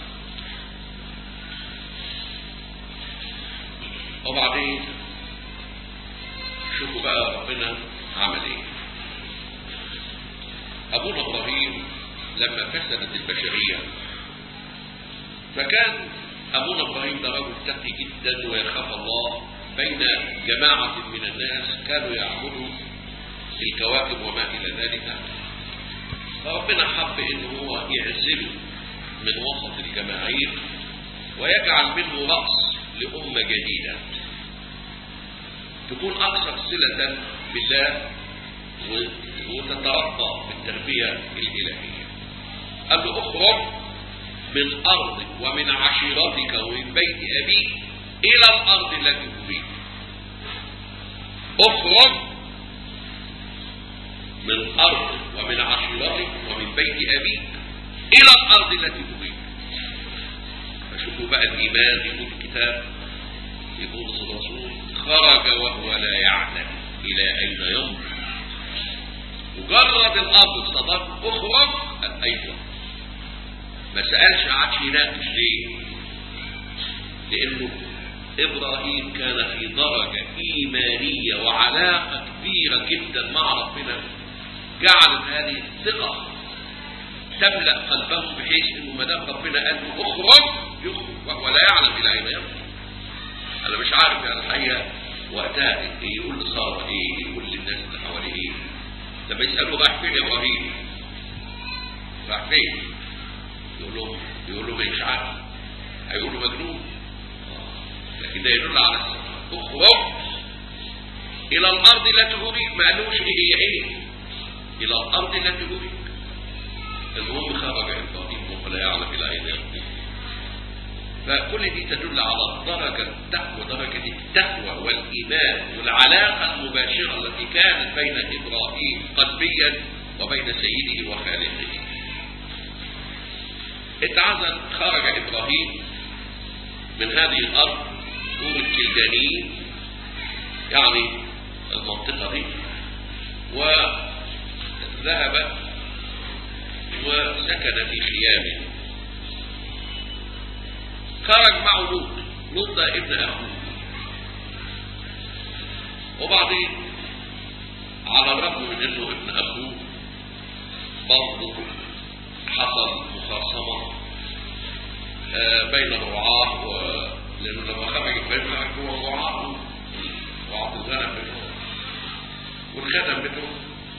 وبعدين شوفوا بقى ربنا عمل ايه. ابونا ابراهيم لما فسدت البشرية، فكان ابونا ابراهيم ده رجل تقي جدا ويخاف الله، بين جماعة من الناس كانوا يعبدوا الكواكب وما الى ذلك، فربنا حب انه هو يعزله من وسط الجماهير ويجعل منه رأس لأمة جديدة تكون أكثر صلة بالله وتتربى بالتربية الإلهية. قال له اخرج من أرضك ومن عشيرتك ومن بيت أبيك إلى الأرض التي أريك. اخرج من أرضك ومن عشيرتك ومن بيت أبيك إلى الأرض التي أريك. فشوفوا بقى الإيمان، يقول الكتاب، يقول الرسول خرج وهو لا يعلم إلى أين يمضي. مجرد الأرض صدق اخرج أيضا، ما سألش عادش يناقش. ليه؟ لأنه إبراهيم كان في درجة إيمانية وعلاقة كبيرة جدا مع ربنا، جعلت هذه الثقة تملأ قلبه، بحيث انه ما دام ربنا قال له اخرج يخرج وهو لا يعلم الى اين يمضي. انا مش عارف يعني الحقيقه وقتها يقول لساره ايه، يقول للناس اللي حواليه ايه لما يسالوا رايح فين يا ابراهيم؟ رايح فين؟ يقول لهم يقول لهم مش عارف، هيقولوا مجنون. لكن ده يدل على اخرج الى الارض التي اريك. ما قالوش ايه هي ايه؟ الى الارض التي اريك. المهم خرج إبراهيم وهو لا يعلم إلى أين يمضي. فكل دي تدل على درجة التقوى، درجة التقوى والإيمان والعلاقة المباشرة التي كانت بين إبراهيم قلبيا وبين سيده وخالقه. اتعزل، خرج إبراهيم من هذه الأرض دور الكلدانيين، يعني المنطقة دي، وذهب وسكن في خيامه. خرج معه لوط، لوط ده ابن اخوه. وبعدين على الرغم من انه ابن اخوه برضه حصل مخاصمه بين الرعاة، لانه لما خرج ابراهيم هو الرعاة رعاة الغنم بتوعه والخدم بتوعه.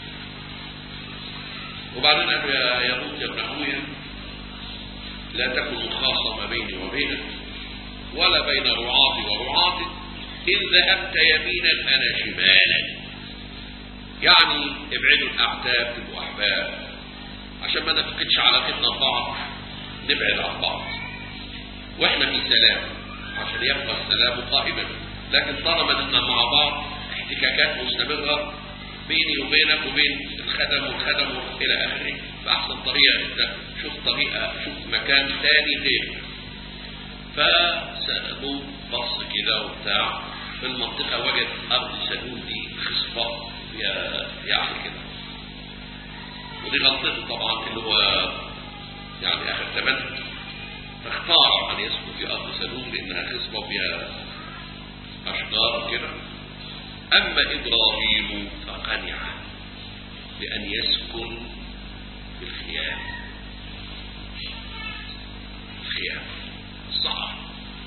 وبعدين قال له يا لوط يا ابن اخويا، لا تكن مخاصمة بيني وبينك ولا بين رعاتي ورعاتك، إن ذهبت يمينا أنا شمالا. يعني ابعدوا الأعتاب، تبقوا أحباب، عشان ما نفقدش علاقتنا ببعض، نبعد عن بعض وإحنا في سلام، عشان يبقى السلام قائما. لكن طالما نحن مع بعض احتكاكات مستمرة بيني وبينك وبين الخدم والخدم إلى آخره، فأحسن طريقة أنت شوف طريقة، شوف مكان ثاني غير. فسألوه بص كده وبتاع في المنطقة، وجد أرض سدوم دي خصبة يعني كده، ودي غلطته طبعا اللي هو يعني أخذ ثمن، فاختار أن يسكن في أرض سدوم لأنها خصبة وفيها أشجار وكده. أما إبراهيم فقنع بأن يسكن في الخيام، الخيام الصحراء.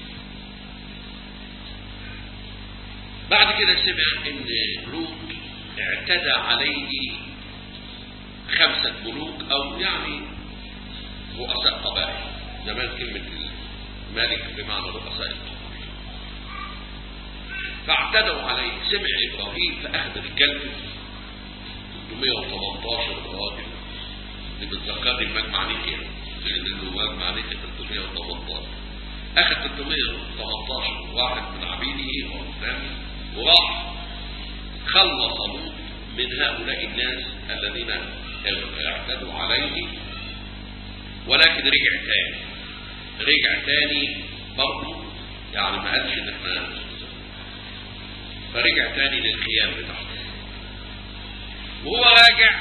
بعد كده سمع ان لوط اعتدى عليه خمسة ملوك، او يعني رؤساء قبائل. زمان كلمة الملك بمعنى رؤساء القبائل. فاعتدوا عليه. سمع إبراهيم فأخذ الكلب ثلاثمائة وثمانية عشر راجل اللي بتذكرني المجمع نيكيا، لأنه مجمع نيكيا ثلاثمائة وثمانية عشر، أخذ ثلاثمائة وثمانية عشر واحد من عبيده وأفنانه وراح خلص لوط من هؤلاء الناس الذين اعتدوا عليه، ولكن رجع تاني رجع تاني برضه، يعني ما قالش ان احنا، فرجع تاني للخيام بتاعته. وهو راجع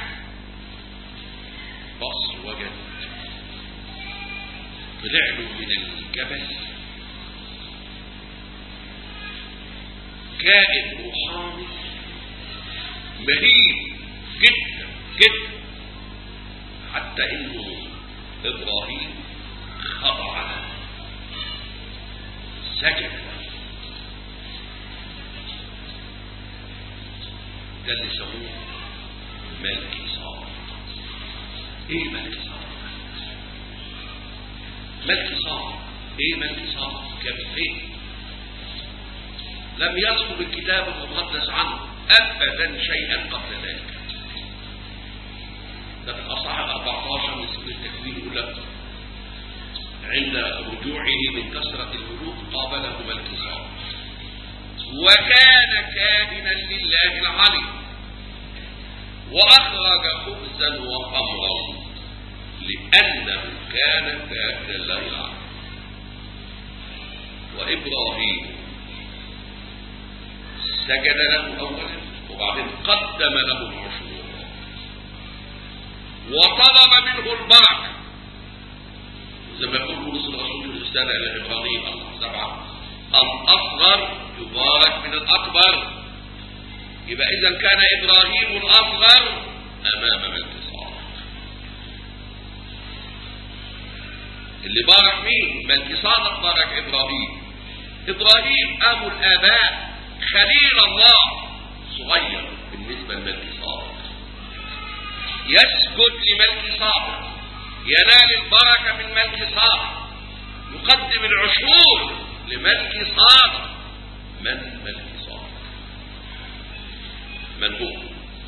بص وجد طلع له من الجبل كائن روحاني مهيب جدا جدا، حتى انه ابراهيم خضع له سجد له. ده اللي سموه ملكي صادق. ايه ملكي صادق؟ ملكي صادق ايه ملكي صادق؟ كان فين؟ لم يذكر الكتاب المقدس عنه ابدا شيئا قبل ذلك. ده في الاصحاح أربعة عشر من سفر التكوين يقول لك عند رجوعه من كثرة الملوك قابله ملكي صادق وكان كاهنا لله العلي واخرج خبزا وخمرا لانه كان كاهنا لله العلي. وابراهيم سجد له اولا وبعدين قدم له العشور وطلب منه البركه، زي ما يقول بولس الرسول في الرساله الى العبرانيين اصحاح سبعه الاصغر يبارك من الاكبر. يبقى اذا كان ابراهيم الاصغر امام ملكي صادق. اللي بارك مين؟ ملكي صادق بارك ابراهيم. ابراهيم ابو الاباء خليل الله صغير بالنسبه لملكي صادق، يسجد لملكي صادق، ينال البركه من ملكي صادق، يقدم العشور لملكي صادق. من ملكي صادق؟ من هو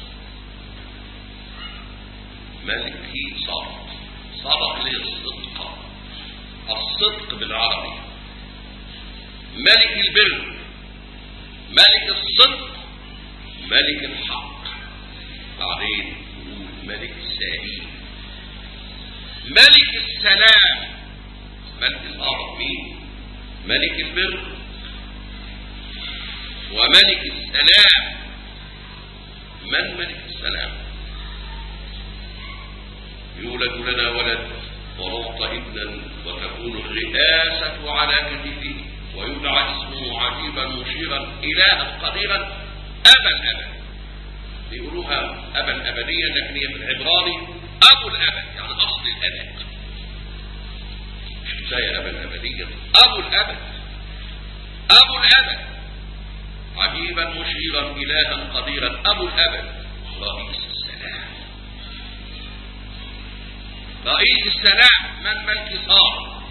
ملكي صادق؟ صادق ليه الصدق، الصدق بالعربي، ملك البر، ملك الصدق، ملك الحق. بعدين نقول ملك السلام، ملك السلام. ملك الصادق مين؟ ملك البر وملك السلام. من ملك السلام؟ يولد لنا ولد ونعطى ابنا وتكون الرئاسة على كتفه ويدعى اسمه عجيبا مشيرا إلها قديرا أبا الأبد. بيقولوها أبا أبديا لكن هي في العبراني أبو الأبد، يعني أصل الأبد. زي أبا الأبدية أبو الأبد، أبو الأبد عجيبا مشيرا إلها قديرا أبو الأبد رئيس السلام. رئيس السلام من ملكي صادق؟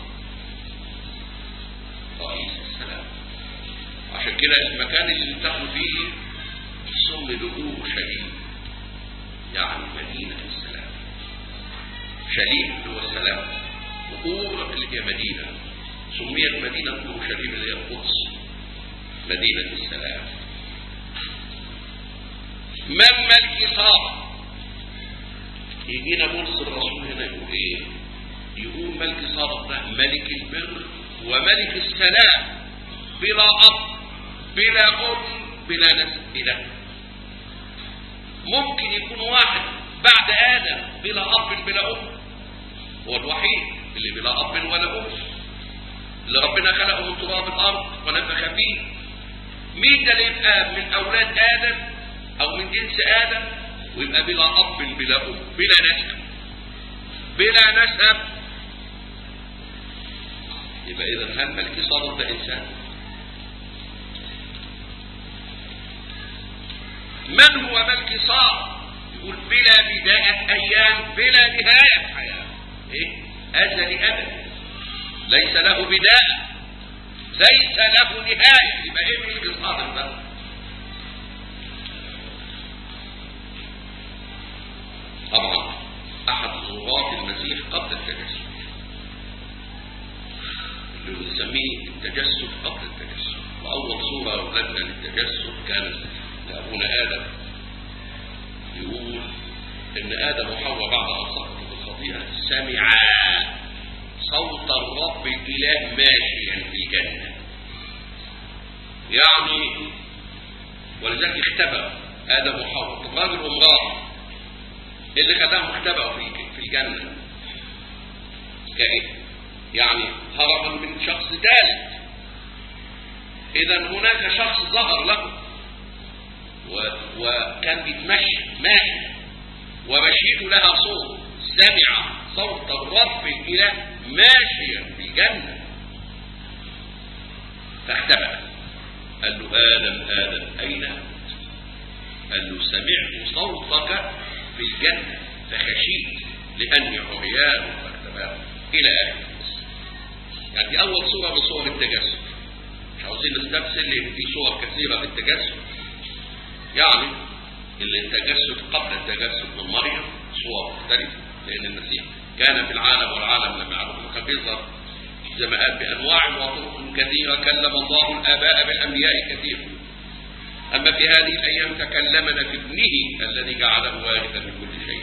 رئيس السلام. عشان كده المكان اللي انتقلوا فيه سمي له شليم، يعني مدينة السلام. شليم هو السلام، وقور اللي هي مدينة، سميت مدينة اورشليم اللي هي القدس، مدينة السلام. من ملكي صادق؟ يجينا بولس الرسول هنا يقول ايه؟ يقول ملكي صادق ده ملك البر وملك السلام، بلا اب بلا ام بلا نسب اله. ممكن يكون واحد بعد ادم بلا اب بلا ام، هو الوحيد اللي بلا اب ولا ام، اللي ربنا خلقه من تراب الارض ونفخ فيه. مين ده اللي يبقى من اولاد ادم او من جنس ادم ويبقى بلا اب بلا ام بلا نسب بلا نسب؟ يبقى اذا هل ملكي صادق ده انسان؟ من هو ملكي صادق؟ يقول بلا بداية ايام بلا نهاية حياة. ايه؟ ازلي ابد، ليس له بداية، ليس له نهاية. يبقى ايه ملك الصادق ده؟ طبعا احد صورات المسيح قبل التجسد اللي بنسميه التجسد قبل التجسد. واول صورة اولادنا للتجسد كانت لابونا ادم. يقول ان ادم وحواء بعد ان سقطوا بالخطيئة سمعا صوت الرب الاله ماشيا في الجنة. يعني ولذلك اختبأ ادم وحواء، الراجل وامرأة اللي خدهم اختبأوا في الجنة كأيه؟ يعني هربا من شخص ثالث. اذا هناك شخص ظهر له وكان بيتمشى ماشي ومشيته لها صوت، سمع صوت الرب الاله ماشيا في الجنة فاختبأ. قال له آدم آدم أين أنت؟ قال له سمعت صوتك في الجنة فخشيت لأني عريان فاختبأت إلى آخر. يعني دي أول صورة من صور التجسد. مش عاوزين نستفسر لأن في صور كثيرة للتجسد. يعني اللي التجسد قبل التجسد من مريم صور مختلفة، لأن المسيح كان في العالم والعالم لم يعرفه، كان بيظهر زي ما قال بأنواع وطرق كثيرة كلم الله الآباء بالأنبياء كثيرا. أما في هذه الأيام تكلمنا في ابنه الذي جعله وارثا من كل شيء،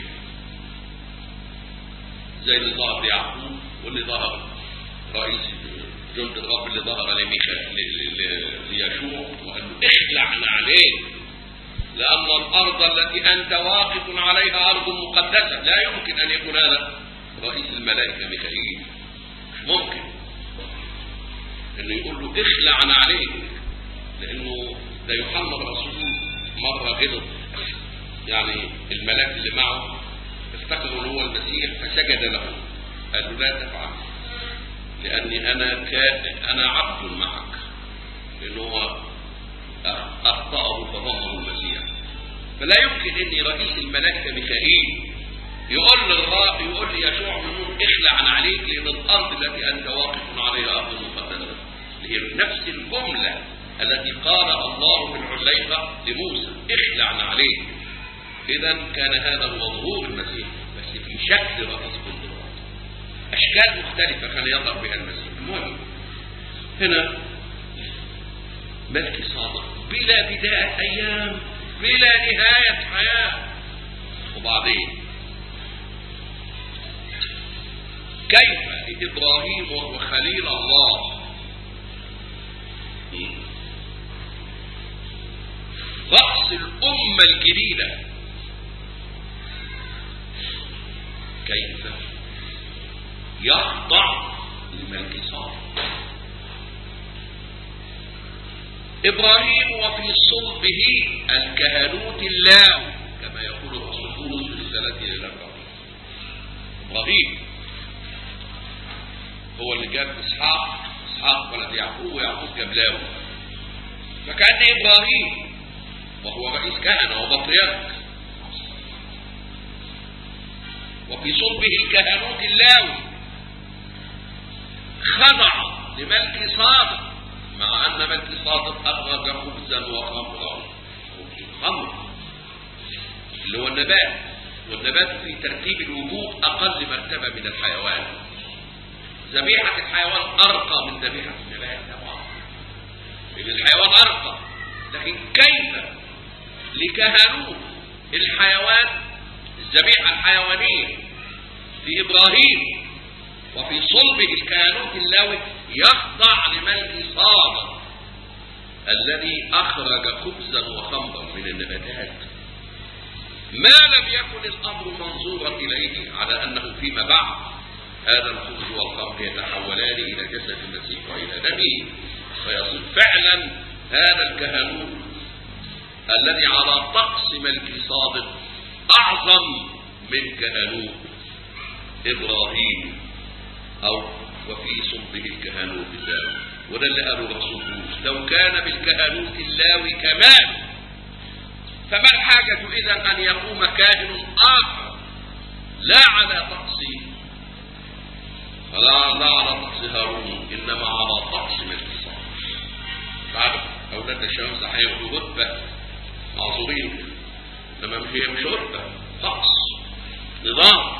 زي اللي ظهر ليعقوب واللي ظهر رئيس جند الرب اللي ظهر ليشوع وقال له اخلعنا عليه لأن الأرض التي أنت واقف عليها أرض مقدسة. لا يمكن أن يكون هذا رئيس الملائكة ميخائيل، مش ممكن انه يقول له اخلعنا عليك، لانه ده يوحنا الرسول مره غلط. يعني الملاك اللي معه افتكروا ان هو المسيح فسجد له، قال له لا تفعل لاني انا كائن انا عبد معك، لانه هو اخطاه فضمه المسيح. فلا يمكن اني رئيس الملائكه ميخائيل يقول للراء يقول لي يشوع من نور اخلعنا عليك لان الارض التي انت واقف عليها ارض مقدسه. هي نفس الجمله التي قالها الله في العليقه لموسى اخلعنا عليك. اذا كان هذا هو ظهور المسيح بس في شكل رئيس بندرات، اشكال مختلفه كان يظهر بها المسيح. المهم هنا ملك صادق بلا بدايه ايام بلا نهايه حياه. وبعدين كيف إبراهيم وهو خليل الله رأس الأمة الجديدة كيف يخضع لملك صادق؟ إبراهيم وفي صلبه الكهنوت اللاوي كما يقول الرسول بولس في رسالته إلى إبراهيم. إبراهيم هو اللي جاب إسحاق، إسحاق ولد يعقوب ويعقوب جاب لاوي. فكان إبراهيم وهو رئيس كهنة وبطريرك وفي صلبه الكهنوت اللاوي خضع لملك صادق، مع أن ملك صادق أخرج خبزا وخمرا. خمر اللي هو النبات، والنبات في ترتيب الوجود أقل مرتبة من الحيوان. ذبيحة الحيوان أرقى من ذبيحة النبات طبعا، لأن الحيوان أرقى. لكن كيف لكهنوت الحيوان الذبيحة الحيوانية في إبراهيم وفي صلبه الكهنوت اللاوي يخضع لملك صادق الذي أخرج خبزا وخمرا من النباتات، ما لم يكن الأمر منظورا إليه على أنه فيما بعد هذا الخبز والخمر يتحولان إلى جسد المسيح وإلى دمه، فيصير فعلا هذا الكهنوت الذي على طقس ملك صادق أعظم من كهنوت إبراهيم أو وفي صلبه الكهنوت اللاوي. وده اللي قاله الرسول بولس لو كان بالكهنوت اللاوي كمال فما الحاجة إذا أن يقوم كاهن آخر لا على طقس لا على طقس هارون إنما على طقس ملك صادق. عارف أولاد الشمس هياخدوا هدبة معذورين، إنما هي مش هدبة، طقس، نظام،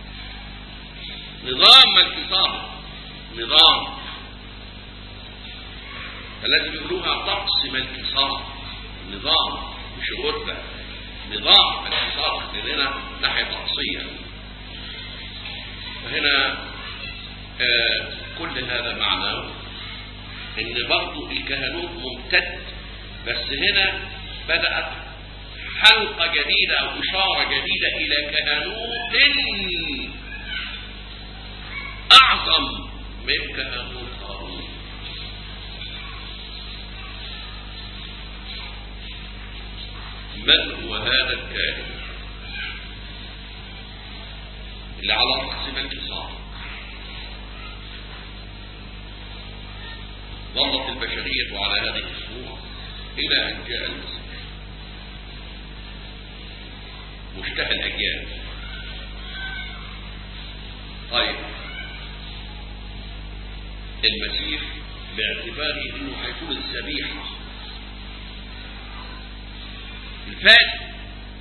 نظام ملك صالح، نظام، فلازم يقولوها طقس ملك صالح، نظام مش هدبة، نظام ملك صالح، لأننا ناحية طقسية. فهنا آه كل هذا معناه ان برضو الكهنوت ممتد، بس هنا بدأت حلقة جديدة او اشارة جديدة الى كهنوت اعظم من كهنوت هارون. من هو هذا الكاهن اللي على رأس ملك صالح؟ ظلت البشرية على هذه الصورة إلى أن جاء المسيح مشتهى الأجيال. طيب المسيح باعتباره أنه هيكون الذبيحة الفاتح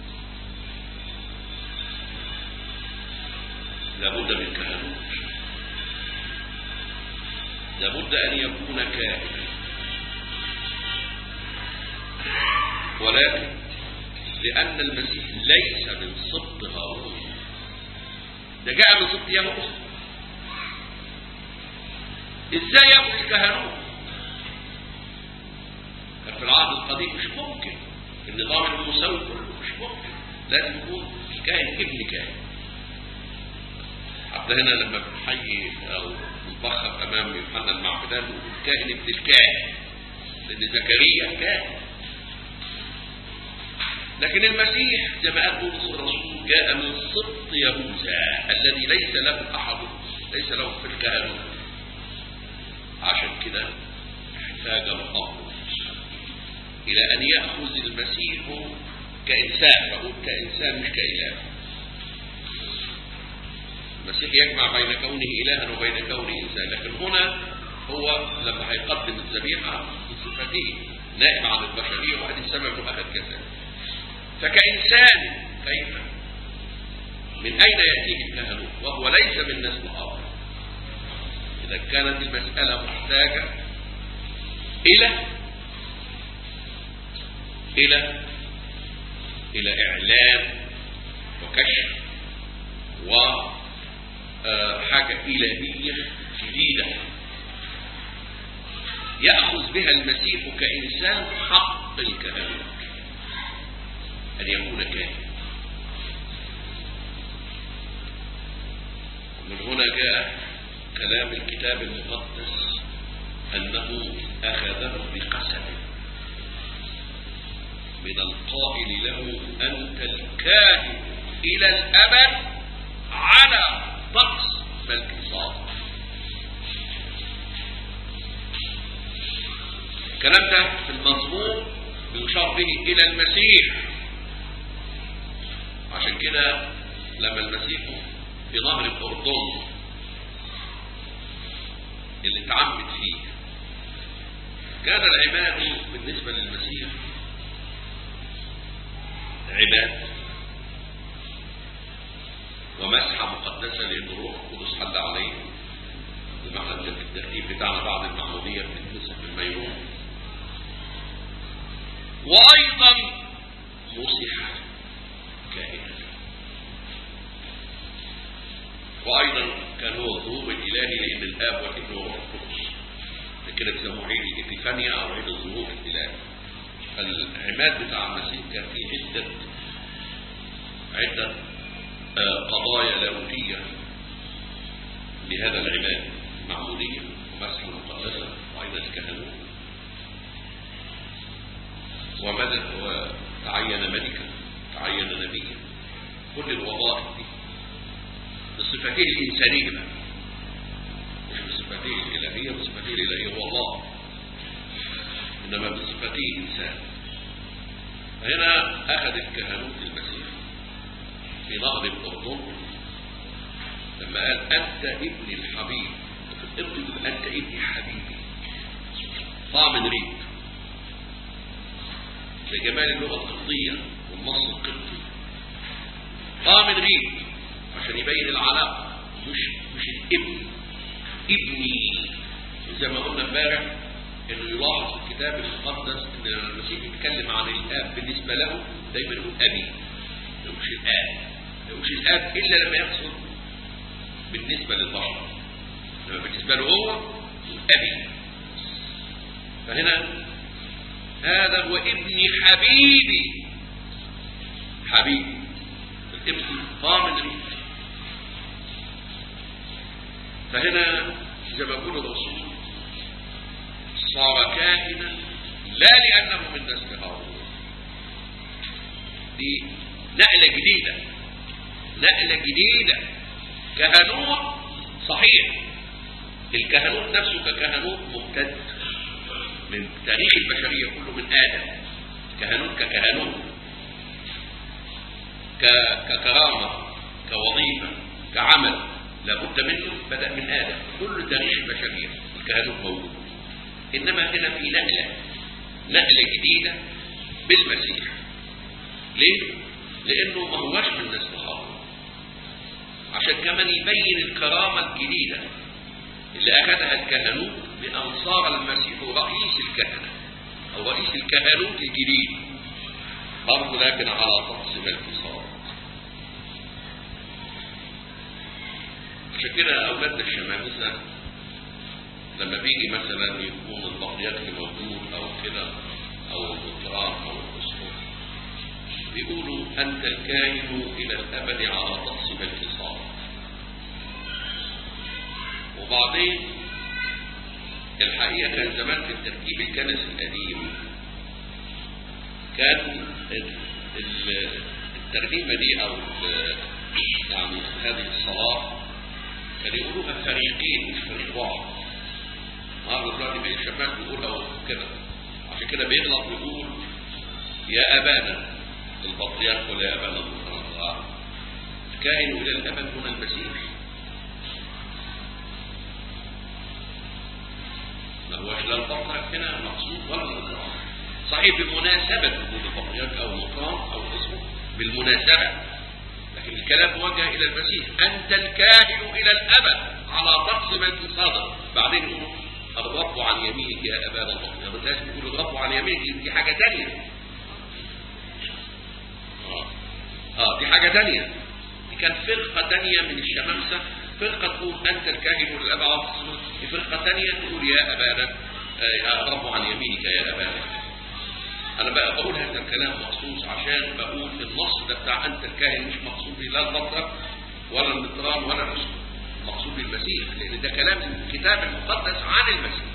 لابد من كهنوت، لابد أن يكون كاهنا، ولكن لأن المسيح ليس من سبط هارون، ده جاء من سبط يهوذا، ازاي ياخذ الكهنوت؟ كان في العهد القديم مش ممكن، النظام المساوي كله مش ممكن، لازم يكون الكاهن ابن كاهن. حتى هنا لما بنحيي او نتبخر امام يوحنا المعمدان الكاهن ابن الكاهن، لان زكريا كاهن. لكن المسيح زي ما قال بولس الرسول جاء من سبط يهوذا الذي ليس له احد، ليس له في الكهنوت، عشان كده احتاج الامر الى ان ياخذ المسيح كانسان، بقول كانسان مش كاله. المسيح يجمع بين كونه إلها وبين كونه إنسان، لكن هنا هو لما هيقدم الذبيحة بصفته نائم عن البشرية وهذه السبب أخذ كذلك. فكإنسان كيف؟ من أين يأتيه الكهنوت وهو ليس من نسل هارون؟ إذا كانت المسألة محتاجة إلى إلى إلى إعلان وكشف و حاجة إلهية جديدة يأخذ بها المسيح كإنسان حق الكهنوت، أن يكون كاهن. ومن هنا جاء كلام الكتاب المقدس أنه أخذه بقسم من القائل له أنت الكاهن إلى الأبد على طقس ملك صالح. الكلام ده في المزمور بيشار به إلى المسيح. عشان كده لما المسيح في نهر الأردن اللي اتعمد فيه كان العباد بالنسبة للمسيح عباد ومسحة مقدسة لأن الروح القدس حل عليه، زي ما احنا في الترتيب بتاعنا بعد المعمودية بنتمسح بالميرون، وأيضا مسح كاهنا، وأيضا كان هو الظهور الإلهي لأن الآب والابن والروح القدس، كده بيسموه عيد الإبيفانيا أو عيد الظهور الإلهي. العماد بتاع المسيح كان فيه عدة عدة قضايا لاهوتية لهذا العباد، معمودية ومسح مقدسة وأيضا الكهنوت، ومدى وتعين ملكا تعين نبيا، كل الوظائف دي بصفته الإنسانية مش بصفته الإلهية، بصفته الإلهية هو الله، إنما بصفته إنسان. هنا أخذ الكهنوت المسيح في نهر الأردن لما قال أنت ابن الحبيب، ابن أنت ابن حبيبي، طعم ريق لجمال اللغة القبطية والنص القبطي. قام الغيب عشان يبين العلاقة، مش مش الابن ابني. زي ما قلنا امبارح انه يلاحظ في الكتاب المقدس ان المسيح يتكلم عن الاب بالنسبه له دايما يقول ابي، ما يقولش الاب، ما يقولش الاب الا لما يقصد بالنسبه للبشر، لما بالنسبه له هو ابي. فهنا هذا هو ابني حبيبي، حبيبي الابن قام الغيب. فهنا زي ما يقول الرسول صار كاهنا لا لأنه من نسل هارون. دي نقلة جديدة، نقلة جديدة. كهنوت صحيح، الكهنوت نفسه ككهنوت ممتد من تاريخ البشرية كله من آدم. كهنوت ككهنوت، ككرامة، كوظيفة، كعمل لابد منه بدأ من آدم. كل تاريخ البشرية الكهنوت موجود. إنما هنا في نقلة، نقلة جديدة بالمسيح. ليه؟ لأنه ما هوش من نسل هارون، عشان كمان يبين الكرامة الجديدة اللي أخذها الكهنوت بأن صار المسيح رئيس الكهنة أو رئيس الكهنوت الجديد، برضه لكن على طقس ملك صار. عشان كده أولادنا الشمامسة لما بيجي مثلا يكون البطريرك موجود او كده او البطران او الاسقف بيقولوا انت الكاهن الى الابد على طقس ملك صار. وبعدين الحقيقه كان زمان في الترتيب الكنسي القديم كان الترنيمه دي او يعني هذه الصلاه كانوا يقولوها فريقين مش فريق واحد. النهارده دلوقتي بقى الشباب بيقولها كده، عشان كده بيغلط ويقول يا ابانا البطريرك ولا يا ابانا البطران. الكائن الى الابد هنا المسيح، ما هوش لا البطريرك هنا مقصود ولا البطران. صحيح بمناسبه وجود البطريرك او المطران او اسمه بالمناسبه، لكن الكلام موجه الى المسيح. انت الكاهن الى الابد على طقس ملك صادق. بعدين يقولوا الرب عن يمينك يا ابانا البطريرك. الناس بيقولوا الرب عن يمينك، دي حاجه ثانيه. اه اه دي حاجه ثانيه. دي كانت فرقه ثانيه من الشمامسه، فرقه تقول انت الكاهن الى الابد على طقس ملك، في فرقه ثانيه تقول يا ابانا آه الرب عن يمينك يا ابانا. انا بقى بقول هذا الكلام مخصوص عشان بقول النص ده بتاع انت الكاهن مش مقصود به لا البطرك ولا المطران ولا الاسقف، مقصود بالمسيح، لان ده كلام الكتاب المقدس عن المسيح.